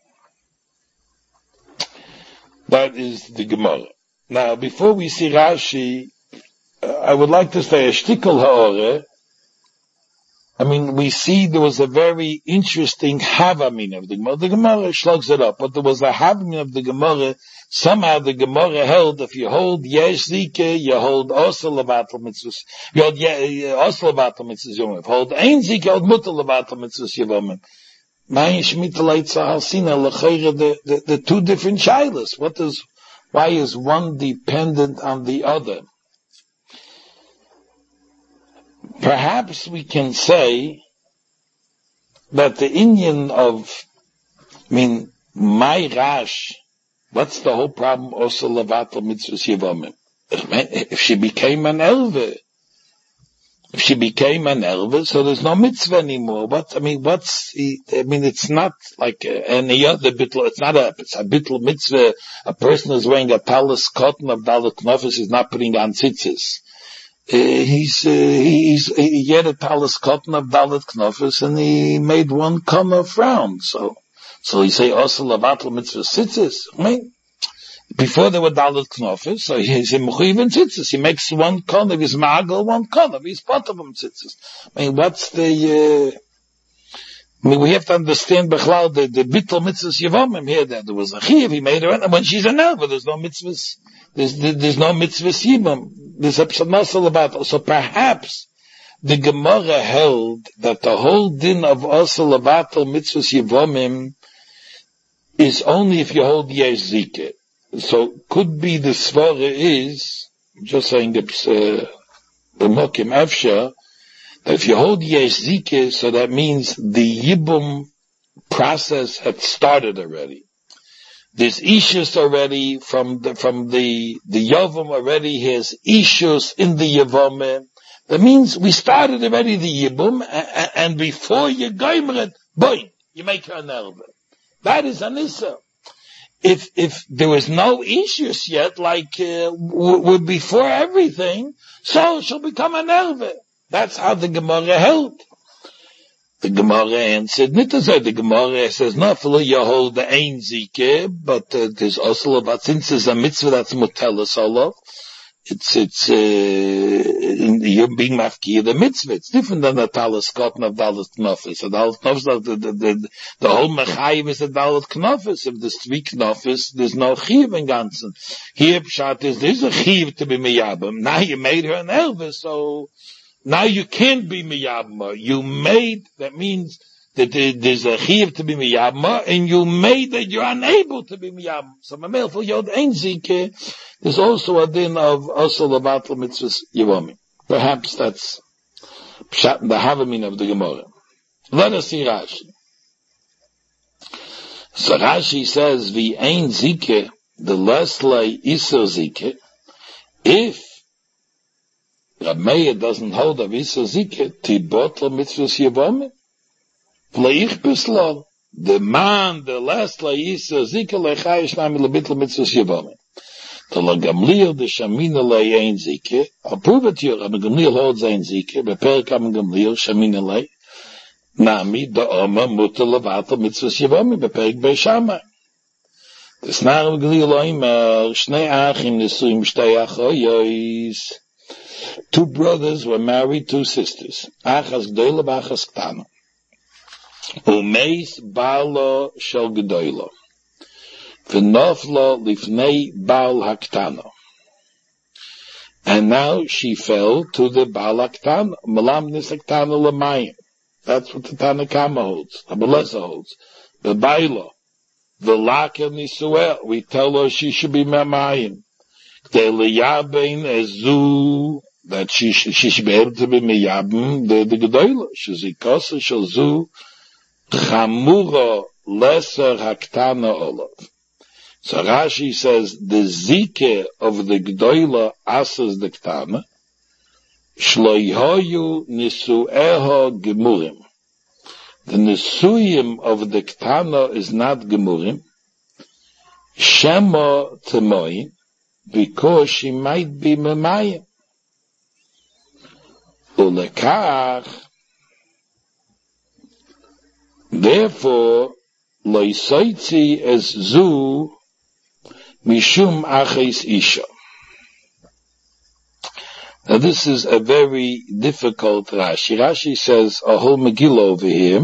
that is the Gemara. Now, before we see Rashi, I would like to say a shtickle ha'oreh. I mean, we see there was a very interesting havamin of the Gemara. The Gemara slugs it up, but there was a havamin of the Gemara. Somehow the Gemara held, if you hold yesh zike, you hold also levatel mitzvahs. You hold also levatel mitzvahs yomim. Hold ein zike, you hold mutter levatel mitzvahs yomim. Mayin shmita leitza halsina lechayre, the two different shilas. Why is one dependent on the other? Perhaps we can say that the Indian of, my Rash, what's the whole problem also levatel mitzvahs yevomim? If she became an elve, so there's no mitzvah anymore. It's not like any other bittul, it's a bittul mitzvah. A person is wearing a talis cotton of dalet knofis is not putting on tzitzis. he had a talis cotton of Dalit Knofis, and he made one comma round. So he say also Lavatal Mitzvah Tzitzis. Right? Before there were Dalit Knofis, so he's in Mechuyev and Tzitzis. He makes one comma of his Ma'agel, one comma of his bottom Tzitzis. I mean, what's the? We have to understand Bechlal the Bittul Mitzvahs Yevamim here. That there was a Chiv, he made her, and when she's an Elva, there's no Mitzvahs. There's no Mitzvahs Yibam. There's a Psamasal about it. So perhaps the Gemara held that the whole din of Asal Abatal Mitzvahs Yevamim is only if you hold Yesh Zikeh. So could be the Svara is, just saying the Mokim Afsha, that if you hold Yesh Zikeh, so that means the Yibum process had started already. There's Ishus already from the Yavam already has Ishus in the Yavam. That means we started already the Yibum, and before you goymer it, boy, you make her an elva. That is an Issa. If there was no Ishus yet, like before everything, so she'll become an elva. That's how the Gemara held. The Gemara answered, the Gemara says, no, for you hold the Ein Zikeh, but there's also about, since there's a mitzvah that's Mutelis Allah, you're being mafkir the mitzvah. It's different than the Talis Kotten of Dalit Knofis. So Dalit Knofis, the whole Mechayiv is a Dalit Knofis. If there's 3 Knofis, there's no Chiv in Ganzen. Here, Pshat is, there's a Chiv to be Miyabim. Now you made her an Elvis, so now you can't be Miyabma. You made, that means that there's a Chiv to be Miyabma, and you made that you're unable to be Miyabma. So Mamel, for Yod Ein Zikeh, there's also a din of Asal Abatal Mitzvahs Yevamim. Perhaps that's Pshat, the Havamin of the Gemara. Let us see Rashi. So Rashi says, the Ein Zikeh, the Leslay Iso Zikeh, if Rab Meir doesn't hold of Iso Zikeh, Tibotla Mitzvahs Yevamim, Fleich Bislal, the man, the Leslay Iso Zikeh, Lechayish Nami Lebitla Mitzvahs Yevamim. The Gamliel, the Shamina Lei Ein Zikeh, I'll prove it to you, Rabbi Gamliel holds Ein Zikeh, Beperek Am Gamliel, Shamina Lei, Nami, the Oma, Mutter Levata, Mitzvahs Yevamim, Beperek Bei Shammai. The Snar Rabbi Gamliel Oimer, Shnei Achim Nesuim Shtei Achoyos. 2 brothers were married, 2 sisters. Achas Gdoila, Achas Ktana. Umeis Balo Shel Gdoila. V'noflo lifnei Baal Haktana. And now she fell to the Baal Haktana. Malamnis Haktana Lamayim. That's what the Tanakama holds. Abeleza holds. The Baila. The Laka Nisuel. We tell her she should be Mamayim. The Liyabein Ezu. That she should be able to be Miyabim. The Gedoyla. Shezikosa Shalzu. Chamura Lesser Haktana Olav. So Rashi says the Zikeh of the Gdoila asas the Ktana, Shloihoyu Nisueho Gemurim. The Nisuyim of the Ktana is not Gemurim, Shema Temoim, because she might be Memayim. Ulekach, therefore, Loisoitzi es Zu, Mishum Aches Isha. Now this is a very difficult Rashi. Rashi says a whole Megillah over here.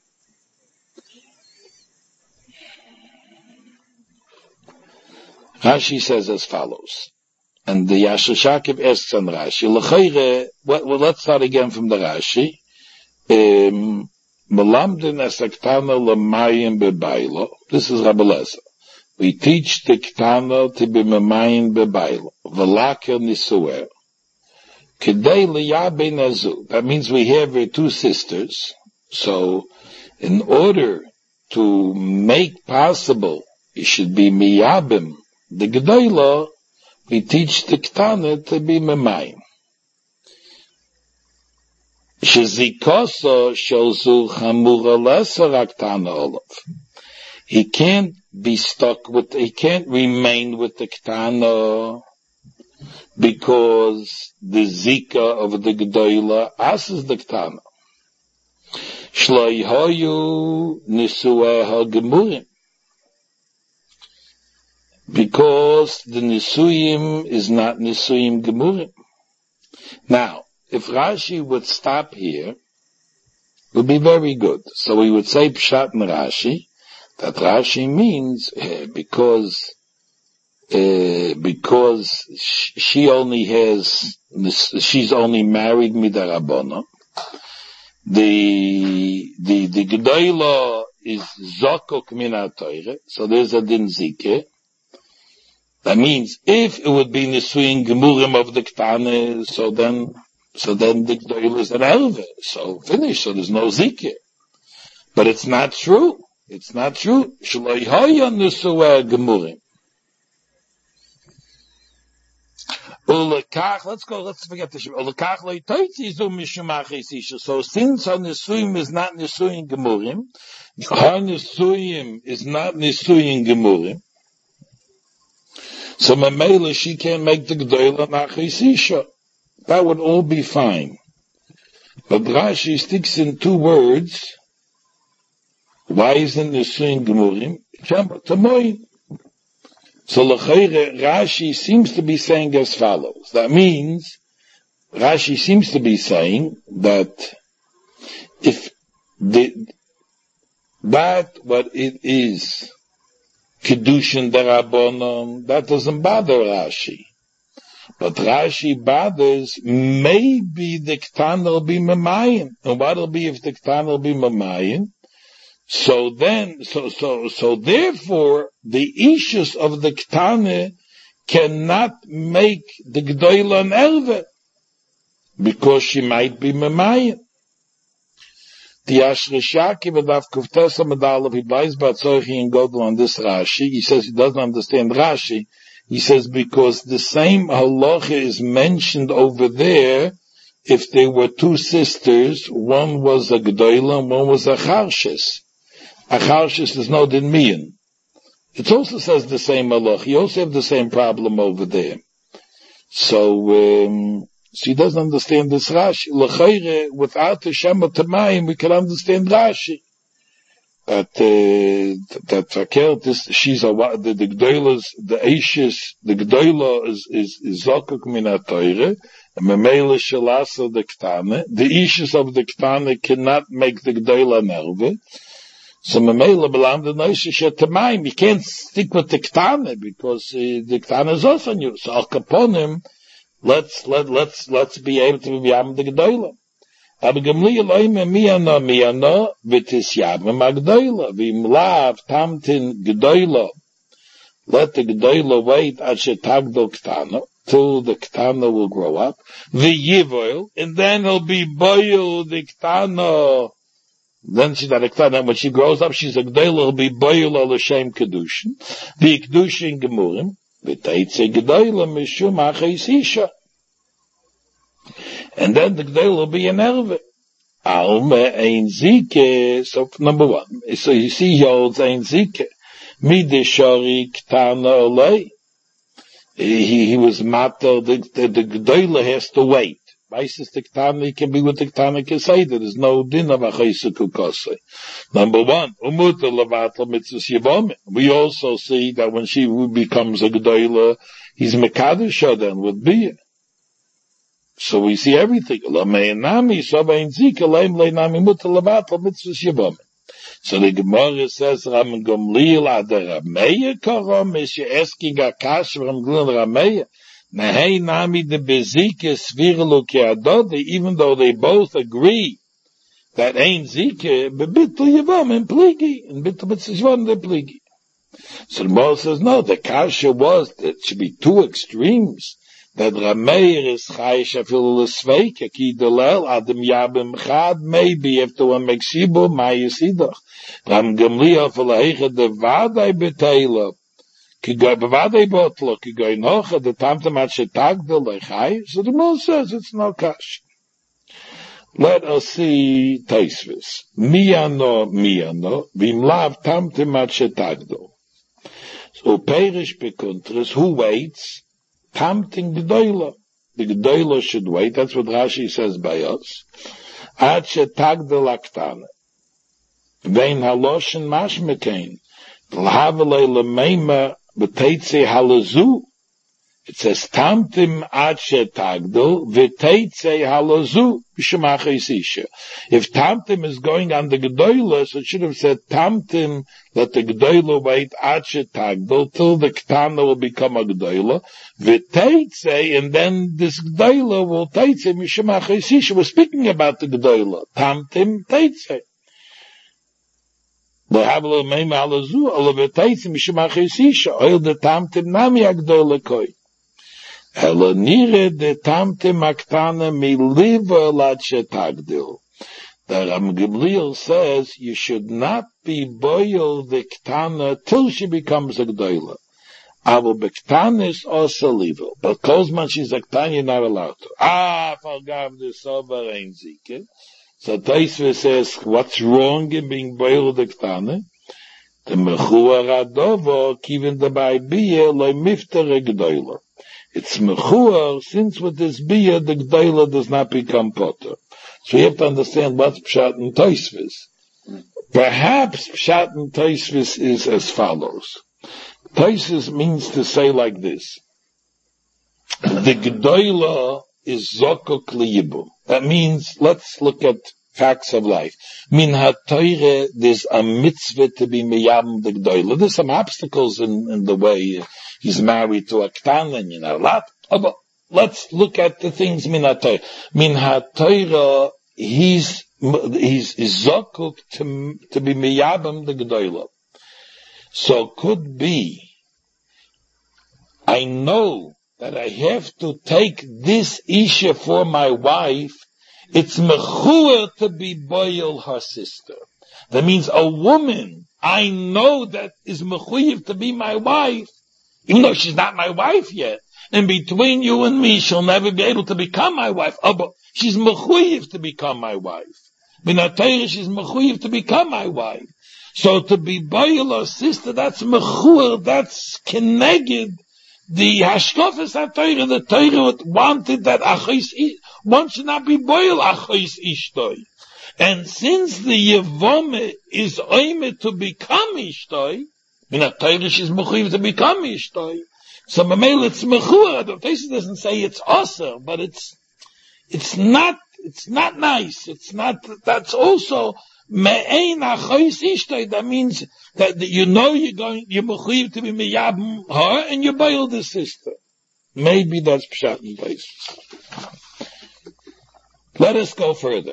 Rashi says as follows. And the Yashar Shakib asks on Rashi, well, let's start again from the Rashi. Melamdin esaktana l'mayim bebaylo. This is Rabbi Lezer. We teach the Ktana to be Memayim Bebayla. V'laker Nisuer. Kedei Liyabein Azu. That means we have 2 sisters. So, in order to make possible, it should be Miyabim, the Gedoyla, we teach the Ktana to be Memayim. Shezikoso Shalzu Chamura Lesser Aktana Olav. He can't remain with the Ktana. because the Zika of the Gdoila asks the Ktana. Shloi hoyu nisueha gemurim. Because the Nisuyim is not Nisuyim gemurim. Now, if Rashi would stop here, it would be very good. So we would say Pshat and Rashi, that Rashi means because she only has, she's only married midarabona. The Gedoyla is Zokok min HaTorah, so there's a din Zike. That means if it would be Nisuyin Gemurim of the Ktane, so then the Gedoyla is an Elve. So finish, so there's no Zike. But it's not true. It's not true. Shloi hoya Nisuya Gemurim. Let's forget the Shem. So since her Nisuyim is not Nisuyim Gemurim, her Nisuyim is not Nisuyim Gemurim, so Mamela, she can't make the Gdoila Nachis Isha. That would all be fine. But Rashi sticks in two words. Why isn't Nisuyim Gemurim? Tamoyin. So Rashi seems to be saying as follows. That means Rashi seems to be saying that if what it is Kedushin Darabonon, that doesn't bother Rashi. But Rashi bothers maybe the Ktan will be Mamayin. And what will be if the Ktan will be Mamayin? So therefore, the issues of the Ktane cannot make the Gdoila an Elve, because she might be Memayin. The Ashrishaki B'daf Kuftesa Medalav, he buys Batzochi and Godel on this Rashi. He says he doesn't understand Rashi. He says because the same halacha is mentioned over there if there were two sisters, one was a Gdoila and one was a Charshes. Acharshis is no din miyan. It also says the same halach. You also have the same problem over there. So he doesn't understand this Rashi. L'chayre, without the Shema Tamayim, we can understand Rashi. That Fakir, she's the Gdoila's, the Eishis, the Gdoila is Zokuk min HaTorah, and Memele Shalasa the Ktane. The Eishis of the Ktane cannot make the Gdoila nerve. So Mamela belam the Noisha Tamayim. You can't stick with the Ktane because the Ktane is also new. So Al Kaponim, let's be able to be Yam the Gdoila. Aber Gamliel oime miyano v'tis Yavim HaGdoila v'im lav tamtin Gdoila. Let the Gdoila wait at shetagdo Ktana till the Ktana will grow up. V'yivoil, and then he'll be boil the Ktana. Then she's not a Ktana. When she grows up, she's a Gdoila, will be boil al Hashem Kedushin. The Kedushin Gemurim, v'teitze Gdoila mishum achais Isha. And then the Gdoila will be an Erve. Alme ein Zike. So number one. So you see he holds ein Zike. Mideshari Ktana olei. He was matter, the Gdoila has to wait. Meistens the Ktana can be with the Ktana Keseda. There's no din of Achayse Kukose. Number one, Umuta Levatel Mitzvus Yevomim. We also see that when she becomes a Gdoila, he's Mekadosh then with Bia. So we see everything. So the Gemara says, Ram Gamliel Adar Rameya Karam, is she asking Akash Ram Gamliel Rameya? Nehei Nami de Bezike Svirlu Keadode, even though they both agree that ain't Zike, Bebitul Yavam and Pligi, and Bitul Mitzvah de Pligi. So the Gemara says, no, the Kasha was that it should be two extremes. That Rameir is Chayish Afil L'Sveik, Ki Delel, Adam Yabim Chad, maybe if the one makes Shibu, Mayisidach. Ram Gamliel Falahicha de Vadai Betela, Ki Goy Bavadai Botlo, Ki Goy Nocha, the Tamtamat Shetagdel Lechai. So the Moshe says it's no Kash. Let us see Taisvis. Miyano, Vim Lav Tamtamat Shetagdel. So Perish Bekuntris, who waits? tamting G'doila. The G'doila should wait, that's what Rashi says by us. Ad shetagdel aktana. Vein haloshen mashmekain. L'havelei l'meima b'teitze halazu. It says, tamtim ad shetagdel v'teitze halazu b'shemachis isha. If tamtim is going on the G'doila, so it should have said tamtim, let the G'doila wait ad shetagdel till the Ktana will become a G'doila. V'teitze, and then this G'doila will teitze b'shemachis isha. We're speaking about the G'doila. Tamtim teitze. The havelei l'meima halazu, ala v'teitze b'shemachis isha. Oil the tamtim nami ag'doila koi. Ela nire de tamte maktana mi liva lat shetagdil. The Ram Gamliel says you should not be boil the ktana till she becomes a gdoila. Avo bektanis also liva. But kozman she's a ktana, you're not allowed to. Falgav the sober ein zike. So Taisve says, what's wrong in being boil the ktana? The mechua radovo kiven the baibiye loy mifter gdoila. It's mechua, since with this biyah, the gdoila does not become potter. So you have to understand what's pshat and toisvis. Perhaps pshat and toisvis is as follows. Toisvis means to say like this. The gdoila is zokok liyibum. That means, let's look at facts of life. Min ha-toire, there's a mitzvah to be miyam the gdoila. There's some obstacles in the way he's married to a ktana, and you know, a lot. But let's look at the things min ha-toire. Min ha-toire, he's zokuk to be miyabam the gdoila. So could be, I know that I have to take this isha for my wife. It's mechua to be boil her sister. That means a woman, I know that is mechuyev to be my wife, even though she's not my wife yet. And between you and me, she'll never be able to become my wife. Oh, but she's mechuyev to become my wife. B'natayra, she's mechuyev to become my wife. So to be boil her sister, that's mechua, that's keneged. The hashkofes HaTorah, the Torah wanted that one should not be boil achos ishtoi. And since the Yevome is oime to become ishtoi, in a Torah she's mechuyev to become ishtoi. So Mamel it's mechua. The Torah doesn't say it's osir, but it's not nice. It's not, that's also me'ein achos ishtoi. That means that you know you're mechuyev to be miyabim her, and you boil the sister. Maybe that's pshat in place. Let us go further.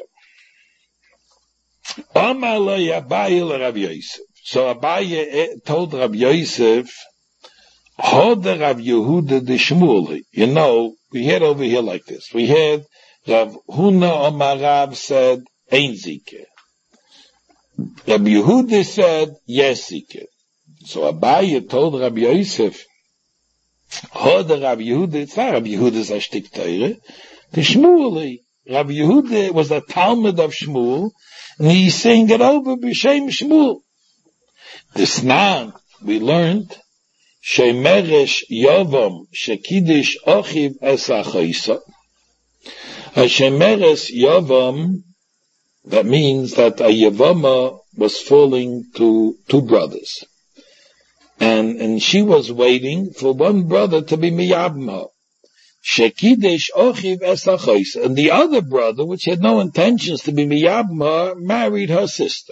Amalei Abaye Rav Yosef. So Abaye told Rav Yosef, Hode Rav Yehuda de Shmuel. You know, we had over here like this. We had Rav Huna Omar Rav said, Ein Zike. Rav Yehuda said, yes Zike. So Abaye told Rav Yosef, Hode Rav Yehuda, it's not Rav Yehuda's Ashtik Teire, the Shmuel. Rav Yehuda was a Talmud of Shmuel, and he sang it over b'shem Shmuel. This now we learned, Shemeresh Yovam Shekidish Ochiv Es Achoisa. A Shemeresh Yovam, that means that a Yavama was falling to two brothers. And she was waiting for one brother to be miyabim her. Shekidesh ochiv es achois, and the other brother, which had no intentions to be miyabim her, married her sister.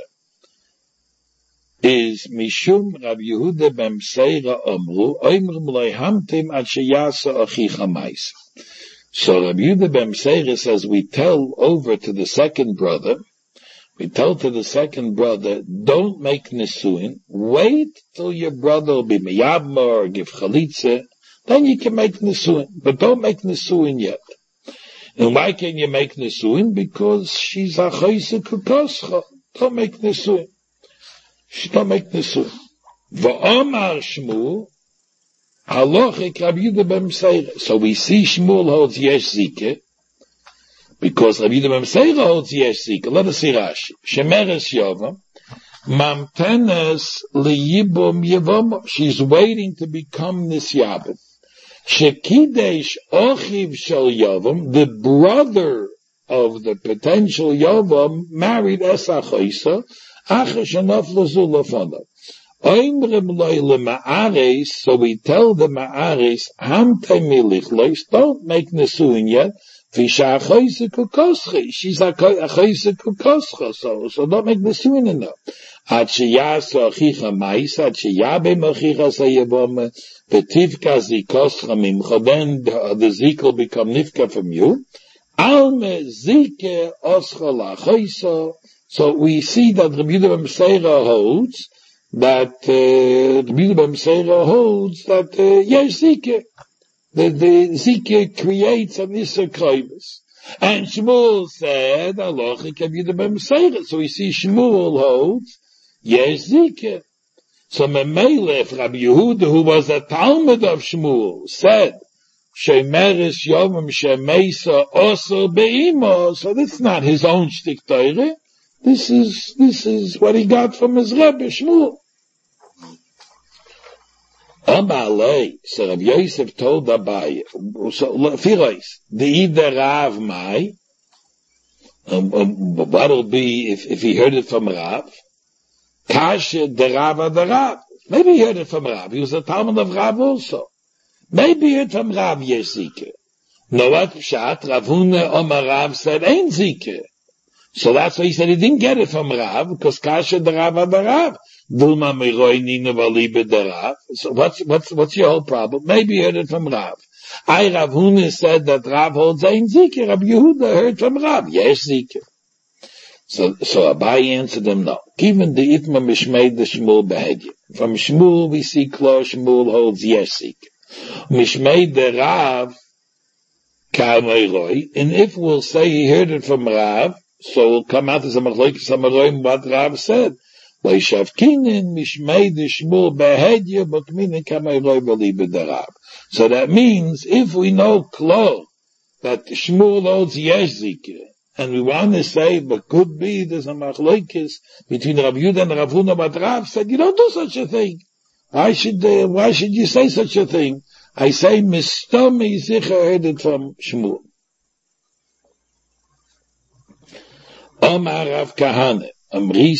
Is mishum Rav Yehuda b'mseira omru oimrim loihamtim ad sheyasa achicha ma'isa. So Rav Yehuda b'mseira says, we tell over to the second brother, don't make nisuin, wait till your brother will be miyabim or give chalitza, then you can make nisuin, but don't make nisuin yet. And why can you make nisuin? Because she's a chayse kukoscha. Don't make nisuin. Don't make nisuin. V'omar Shmuel, halochik Rav Yehuda b'mseira. So we see Shmuel holds yesh zike, because Rav Yehuda b'mseira holds yesh zike. Let us see Rashi. Shemeres Yovam, mamtenes liyibum yevom. She's waiting to become nisyabim. Shekidesh Ochiv Shel Yavam, the brother of the potential Yavam, married Esachoisa, Achesh Anaflo Zulafanav. So we tell the Ma'aris, don't make Nesuin yet. She's a Kukoscha, so don't make Nesuin enough. Then the Zik will become Nifka from you. So we see that Rabbi Yehuda ben Beseira holds that yes, Zike. The Zike creates an Issa Kraibus. And Shmuel said, Alochik Rabbi Yehuda ben Beseira. So we see Shmuel holds, yes, Zike. So Memele, if Rabbi Yehuda, who was a Talmud of Shmuel, said, Shemeres Yomim Shemeisa Osir Be'imo, so that's not his own shtik Torah. This is what he got from his Rebbe, Shmuel. Amalei, so Rav Yosef told Abaye, so, Firois, the either Rav Mai, what'll be if he heard it from Rav? Kasha, the Rav. Maybe he heard it from Rav. He was a Talmud of Rav also. Maybe he heard from Rav, yes, Zike. No, what Pshat, Rav Huna Omar Rav said, ain't Zike. So that's why he said he didn't get it from Rav, because Kasha the Rav. Dulma Miroi Nina Valibe the Rav. So what's your whole problem? Maybe you heard it from Rav. Rav Huna said that Rav holds Ein Zike. Rabbi Yehuda heard from Rav. Yes, Zike. So Abaye answered him, no. Even the Itma Mishmei the Shmuel Behedye. From Shmuel we see Klo Shmuel holds yes, Zike. Mishmei the Rav Ka'ameiroi. And if we'll say he heard it from Rav, so it'll come out as a Machlokes Amaroim what Rav said. So that means if we know Klo that Shmuel holds Yesh Zike, and we want to say, but could be there's a Machlokes between Rav Yehuda and Rav Huna, but Rav said, you don't do such a thing. Why should you say such a thing? I say, Mistami Zicha heard it from Shmuel. Omar Rav Kahane. I told over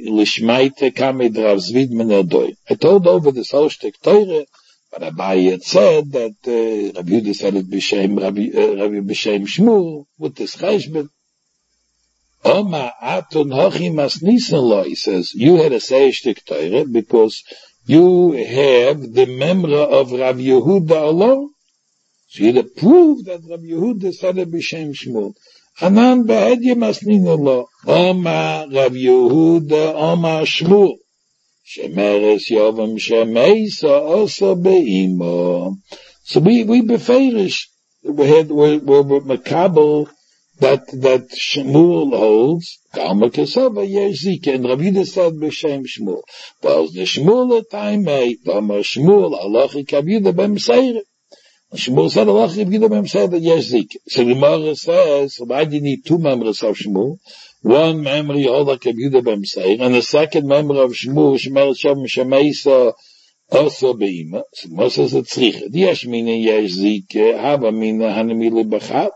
this whole shtik Torah, but Abaye said that Rabbi Yehuda said it b'shem b'shem Shmuel with this cheshbon. Oma atun hochi masnisan lo. He says you had to say shtik Torah because you have the memra of Rabbi Yehuda alone. So you had to prove that Rabbi Yehuda said it b'shem Shmuel. Hanan behedye masnina lo. Oma Rav Yehuda, Oma Shmuel. Shemeres Yovam Shemeisa also be'imo. So we beferish, we're makabel that Shmuel holds, Kalma Kesava Yesh Zike, and Rav Yehuda said b'shem Shmuel. Well, the Shmuel at time made, Oma Shmuel, Alochi Rav Yehuda ben Beseira. Shmuel said, Allah, Rav Yehuda ben Beseira that Yesh Zike. So the Gemara says, why do you need two members of Shmuel? One memory hold like Rav Yehuda ben Beseira, and the second member of Shmuel, Shemer Shem Shemeisa, also be'ima. So Moses says it's tzricha. Yesh mina Yesh Zike, hava mina hanamili b'chat.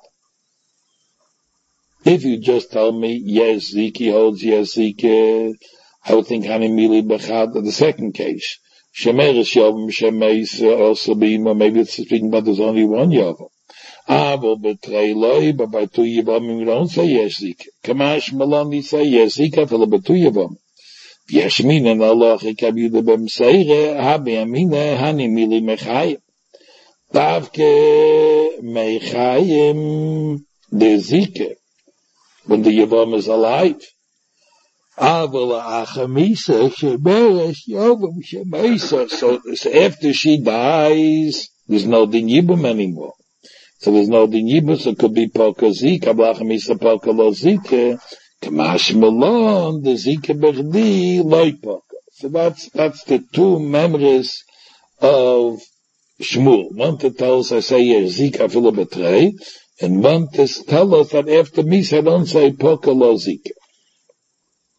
If you just tell me Yesh Zike holds Yesh Zike, I would think hanamili b'chat. The second case. Shemer Shem Shemeisa, also be'ima. Maybe it's speaking about there's only one Yavam. But by two Yavamim we don't say Yesh Zike. Kamash Malani say Yesh Zike for the two Yavamim. Yesh Mina Allah Rav Yehuda ben Beseira Habi Amina Hani Mili Mechayim. Davke Mechayim the Zike when the Yavam is alive. Avala Achamisa Shemeres Yavam Shemeisa. So after she dies, there's no Din Yibum anymore. So there's no din yibus, so it could be polka zika, blachamisa polka lo zika, kamash malon, the zika berdi, loy polka. So that's the two memories of Shmuel. One to tell us, I say, yes, zika fila betrei, and one to tell us that after misa, I don't say polka lo zika.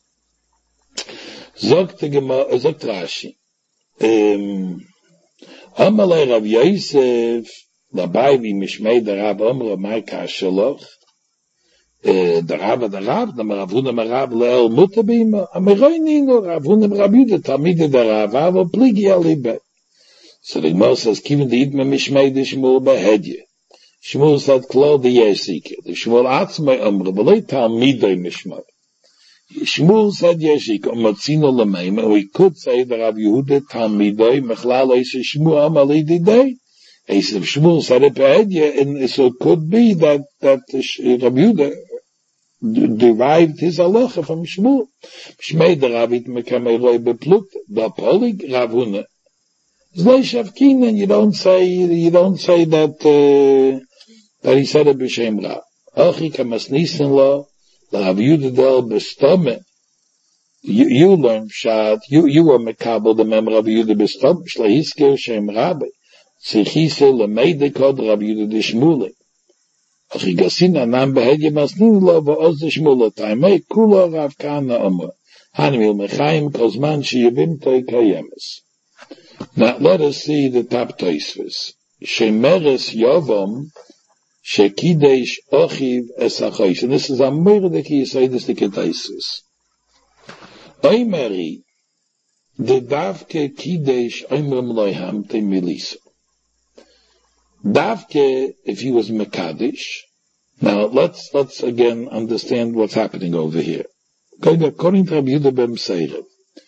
Zogt Rashi, Amalei Rav Yosef, Labai vi mishmei der Rav Omra Mai Kasheloch, der Rav, the Rav Huna Rav Leel Mutabim, Ameroinino, Rav Huna Rav Yudah, Talmide der Rav, Avo Pligi Alibe. So the Gemara says, Kivin the Idma Mishmei de Shmuel Behedye. Shmuel said, Klo the Yeshike. The Shmuel Atzmei Omra, Belei Talmidei Mishmei. Shmuel said Yeshike, Matzino Lameima, we could say that Rav Yehuda Talmidei, Mechlal Eise Shmuel Amalei Didei. He said, Shmuel said it Behedye, and so it could be that Rav Yehuda derived his halacha from Shmuel. Shmei the Ravit Mekamei Roi Beplukt, the Polig Rav Huna. And you don't say that he said it b'shem Rav. Achi kamasnisin lo, Rav Yudadel bestome. You learn pshat, you were mekabel the mem Rav Yudah bestome, shlehisker shem Rabbi. Tzichise lemeide kod Rav Yudah d'shmule. Achi gasin anam behedye masnin lo, va'oz d'shmule taimei, kula Rav Kana omer. Hanimil mechayim kozman sheyevim toi kayemes. Now let us see the top Tosfos. Shemeres Yovam Shekidesh Ochiv Esachois. And this is a murder that he say this to Tosfos. Oimeri the Davke Kidesh Oimrim Loiham Te Milisa. Davke, if he was Mekadesh. Now let's again understand what's happening over here. According to Rabbi Yehuda ben Meseirah.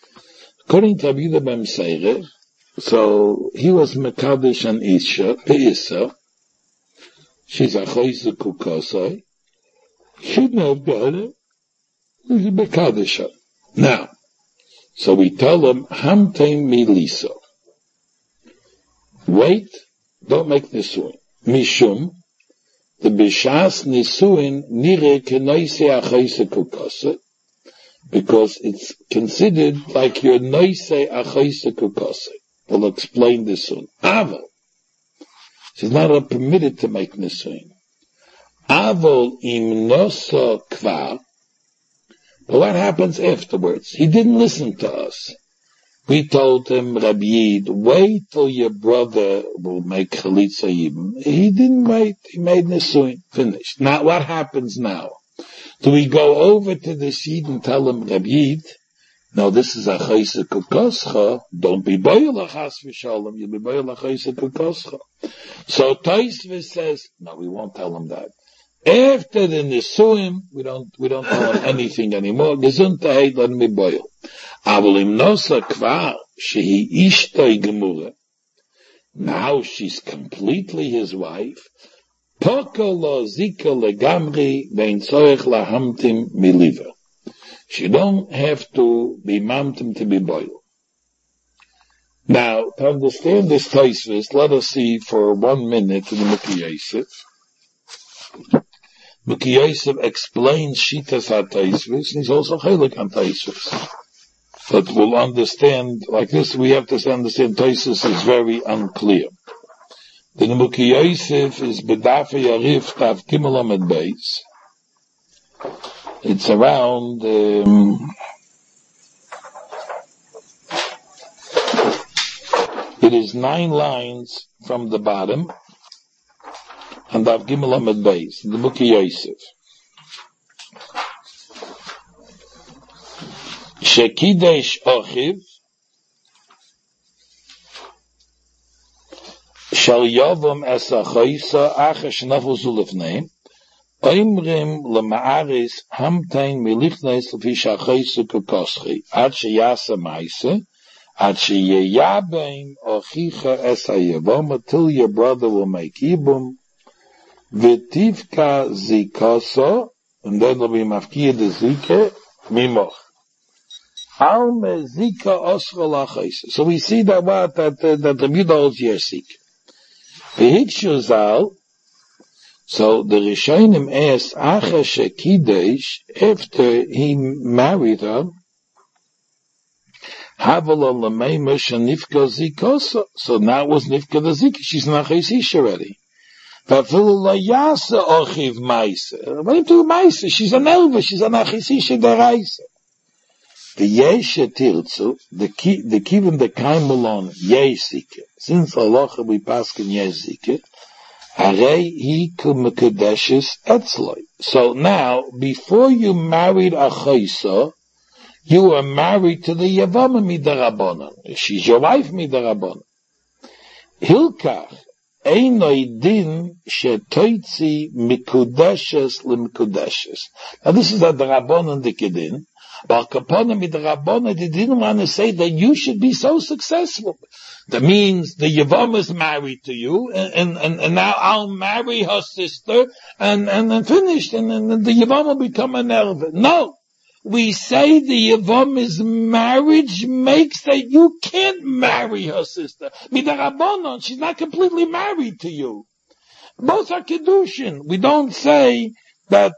So he was Mekadesh and Isha, she's a Choyze Kukosai, shouldn't have done it, he's a Mekadesh. Now, so we tell him, Hamtein Milisa. Wait, don't make Nisuin. Mishum, the Bishas Nisuin, Nire Kenoise a Choyze Kukosai, because it's considered like your Noise a Choyze Kukosai. We'll explain this soon. Avol. She's not permitted to make nisuin. Avol im noso kvar. But what happens afterwards? He didn't listen to us. We told him, Rabbi Yid, wait till your brother will make chalitza yibam. He didn't wait. He made nisuin. Finished. Now, what happens now? Do we go over to the seed and tell him, Rabbi Yid, no, this is a chayse kukoscha. Don't be boil achas v'shalom. You'll be boil a chayse kukoscha. So Tosfos says, no, we won't tell him that. After the nisuim, we don't tell him anything anymore. Gesundta heit, let him be boil. Avol im nosa kvar shehi ishtoi gemura. Now she's completely his wife. Poko lo zika legamri vein tzorech lahamtim miliva. She don't have to be mamtim to be boiled. Now, to understand this Tosfos, let us see for 1 minute in the Mukhi Yosef. Mukhi Yosef explains Shitas HaTosfos, and he's also Chelik on Tosfos. But we'll understand, like this, we have to understand Tosfos is very unclear. The Mukhi Yosef is B'daf Yarif Tav Gimel Amud Beis. It's around, it is 9 lines from the bottom, and Dav Gimel Amud Beis, the Mukhi Yosef. Shekidesh Ochiv, Shal Yovam Esa Choysa, Acha Shnafel Zulefneim, Oimrim lema'aris hamtein milichnes lefi shachayse kukoschi ad sheyasa maise ad sheyeyabein ochicha es hayevom till your brother will make ibum v'tivka zikoso and then will be mafkir de zike mimoch alme zika osro lachayse. So we see that that the Yehuda holds yersik v'hikshu zal. So the Rishonim asked, Acha Shekidesh, after he married her, Havala Lameima Shanifka Zikosa. So now it was Nifka the Zika. She's not Chesish already. Vafila Layasa Ochiv Maisa. What do you do Maisa? She's an Elva. She's an Achisish Deraisa. V'yeshe tirtzu, the kivin the kaimulon yesike. Since halacha we paskin yesike, harei hi kumekudeshes etzloi. So now, before you married a chaysa, you were married to the Yavama midarabonon. She's your wife midarabonon. Hilkach, einoi din shetoitzi mikudeshes limikudeshes. Now this is a darabonon dikidin. But kaponim midarabonon, they didn't want to say that you should be so successful. That means the Yavam is married to you, and now I'll marry her sister, and finished, and the Yavam will become an Erva. No. We say the Yavam's marriage makes that you can't marry her sister. Midarabonon, she's not completely married to you. Both are Kedushin. We don't say that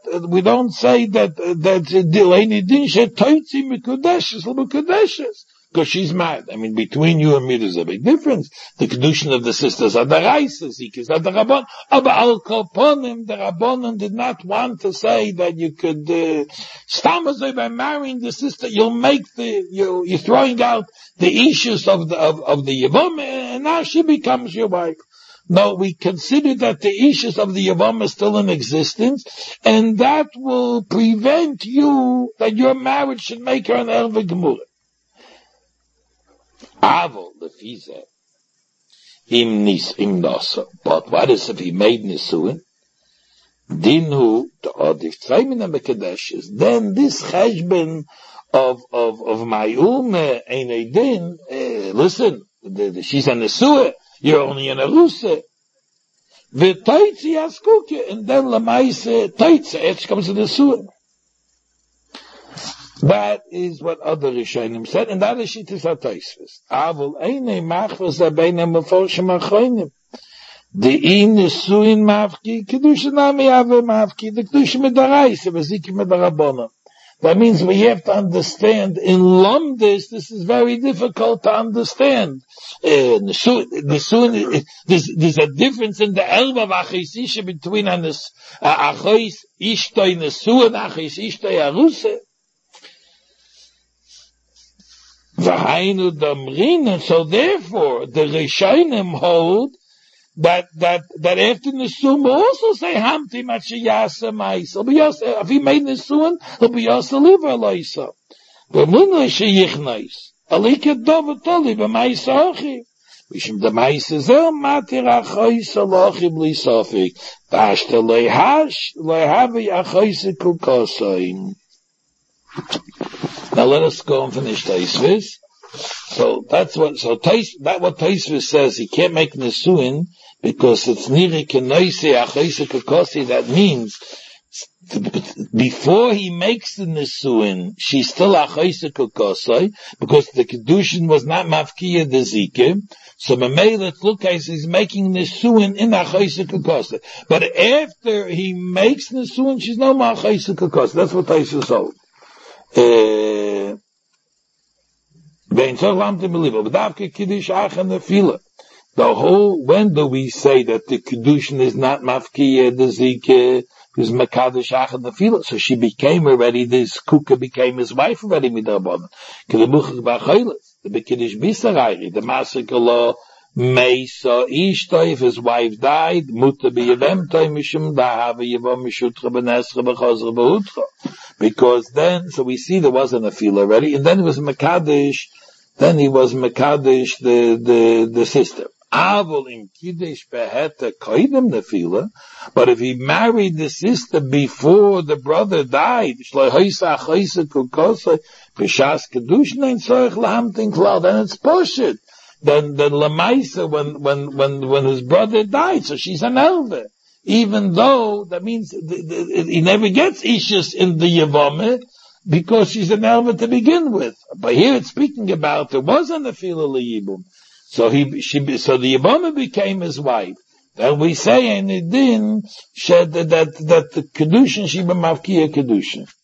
Dileni Din Shetoitzi Mikudeshes, because she's married. I mean, between you and me there's a big difference. The Kedushin of the sisters are the Raisa, Zikis are the Rabban. But Al Koponim, the Rabbanon did not want to say that you could, Stamazoi, by marrying the sister, you're throwing out the issues of the Yavam, and now she becomes your wife. No, we consider that the issues of the Yavam are still in existence, and that will prevent you, that your marriage should make her an Erva Gemurah. Avol, the Fize, im nasa. But what is if he made Nisuin? Dinu, if Tzaymin HaMekadeshes, then this cheshbon of Mayume, Ein Din, listen, she's a Nisuin, you're only an Arusa. V'toitzi askuke, and then Lamaise, toitzi, it comes to Nisuin. That is what other Rishonim said, and that is Shittis HaTosfos. Avol einei machvos abeinem meforshim achronim. The Nisuin mafki, kedusha nami ave mafki, the kedusha midaraisa, v'ziki midarabona. That means we have to understand, in Lomdis, this is very difficult to understand. Nisuin, there's a difference in the elva of achisisha between achis ishtoi Nisuin, achis ishtoi aruse. So therefore, the Rishonim hold that after Nisuin will also say Hamti Machiyasa Mais. If he made Nisuin, he'll be Yasa Liva Loisa. But Munla Sheyichnais. Alika Dovatoli B'Maisa Achi. Vishim the Maisa Zel Matir Achois Alochi Bli Sofik. Bashta Lehavi Achois Kukosoim. Now let us go and finish Tosfos. So what Tosfos says, he can't make Nisuin because it's Niri Kenoise Achoise Kokosi. That means before he makes the Nisuin, she's still Achoise Kokosi because the Kedushin was not Mafkiya the Zike. So Mamela Tlukais is making Nisuin in Achoise Kokosi. But after he makes Nisuin, she's no more Achoise Kokosi. That's what Tosfos holds. The whole, when do we say that the Kedushin is not Mafkiya, the Zike, is Mekadosh Achan the Fila? So she became already, this Kuka became his wife already, Midarabon. The Bekidish Bisarayri, the Massacre law, Meisa Ishta, if his wife died, Mutta B'Yevemtoi Mishum Dahava Yevom Mishutra B'Nesra B'Chozra B'Hutra. Because then, so we see there wasn't a feel already, and then he was Mekadosh, the sister. Avol im Kiddush beheta koidem nefila, but if he married the sister before the brother died, then it's pushit. Then Lamaisa, when his brother died, so she's an elder. Even though, that means, he never gets Ishus in the Yavame, because she's an elder to begin with. But here it's speaking about, there wasn't a fila liyibum. So the Yavama became his wife. Then we say in the din that the Kedushin, she b'mavkiya Kedushin.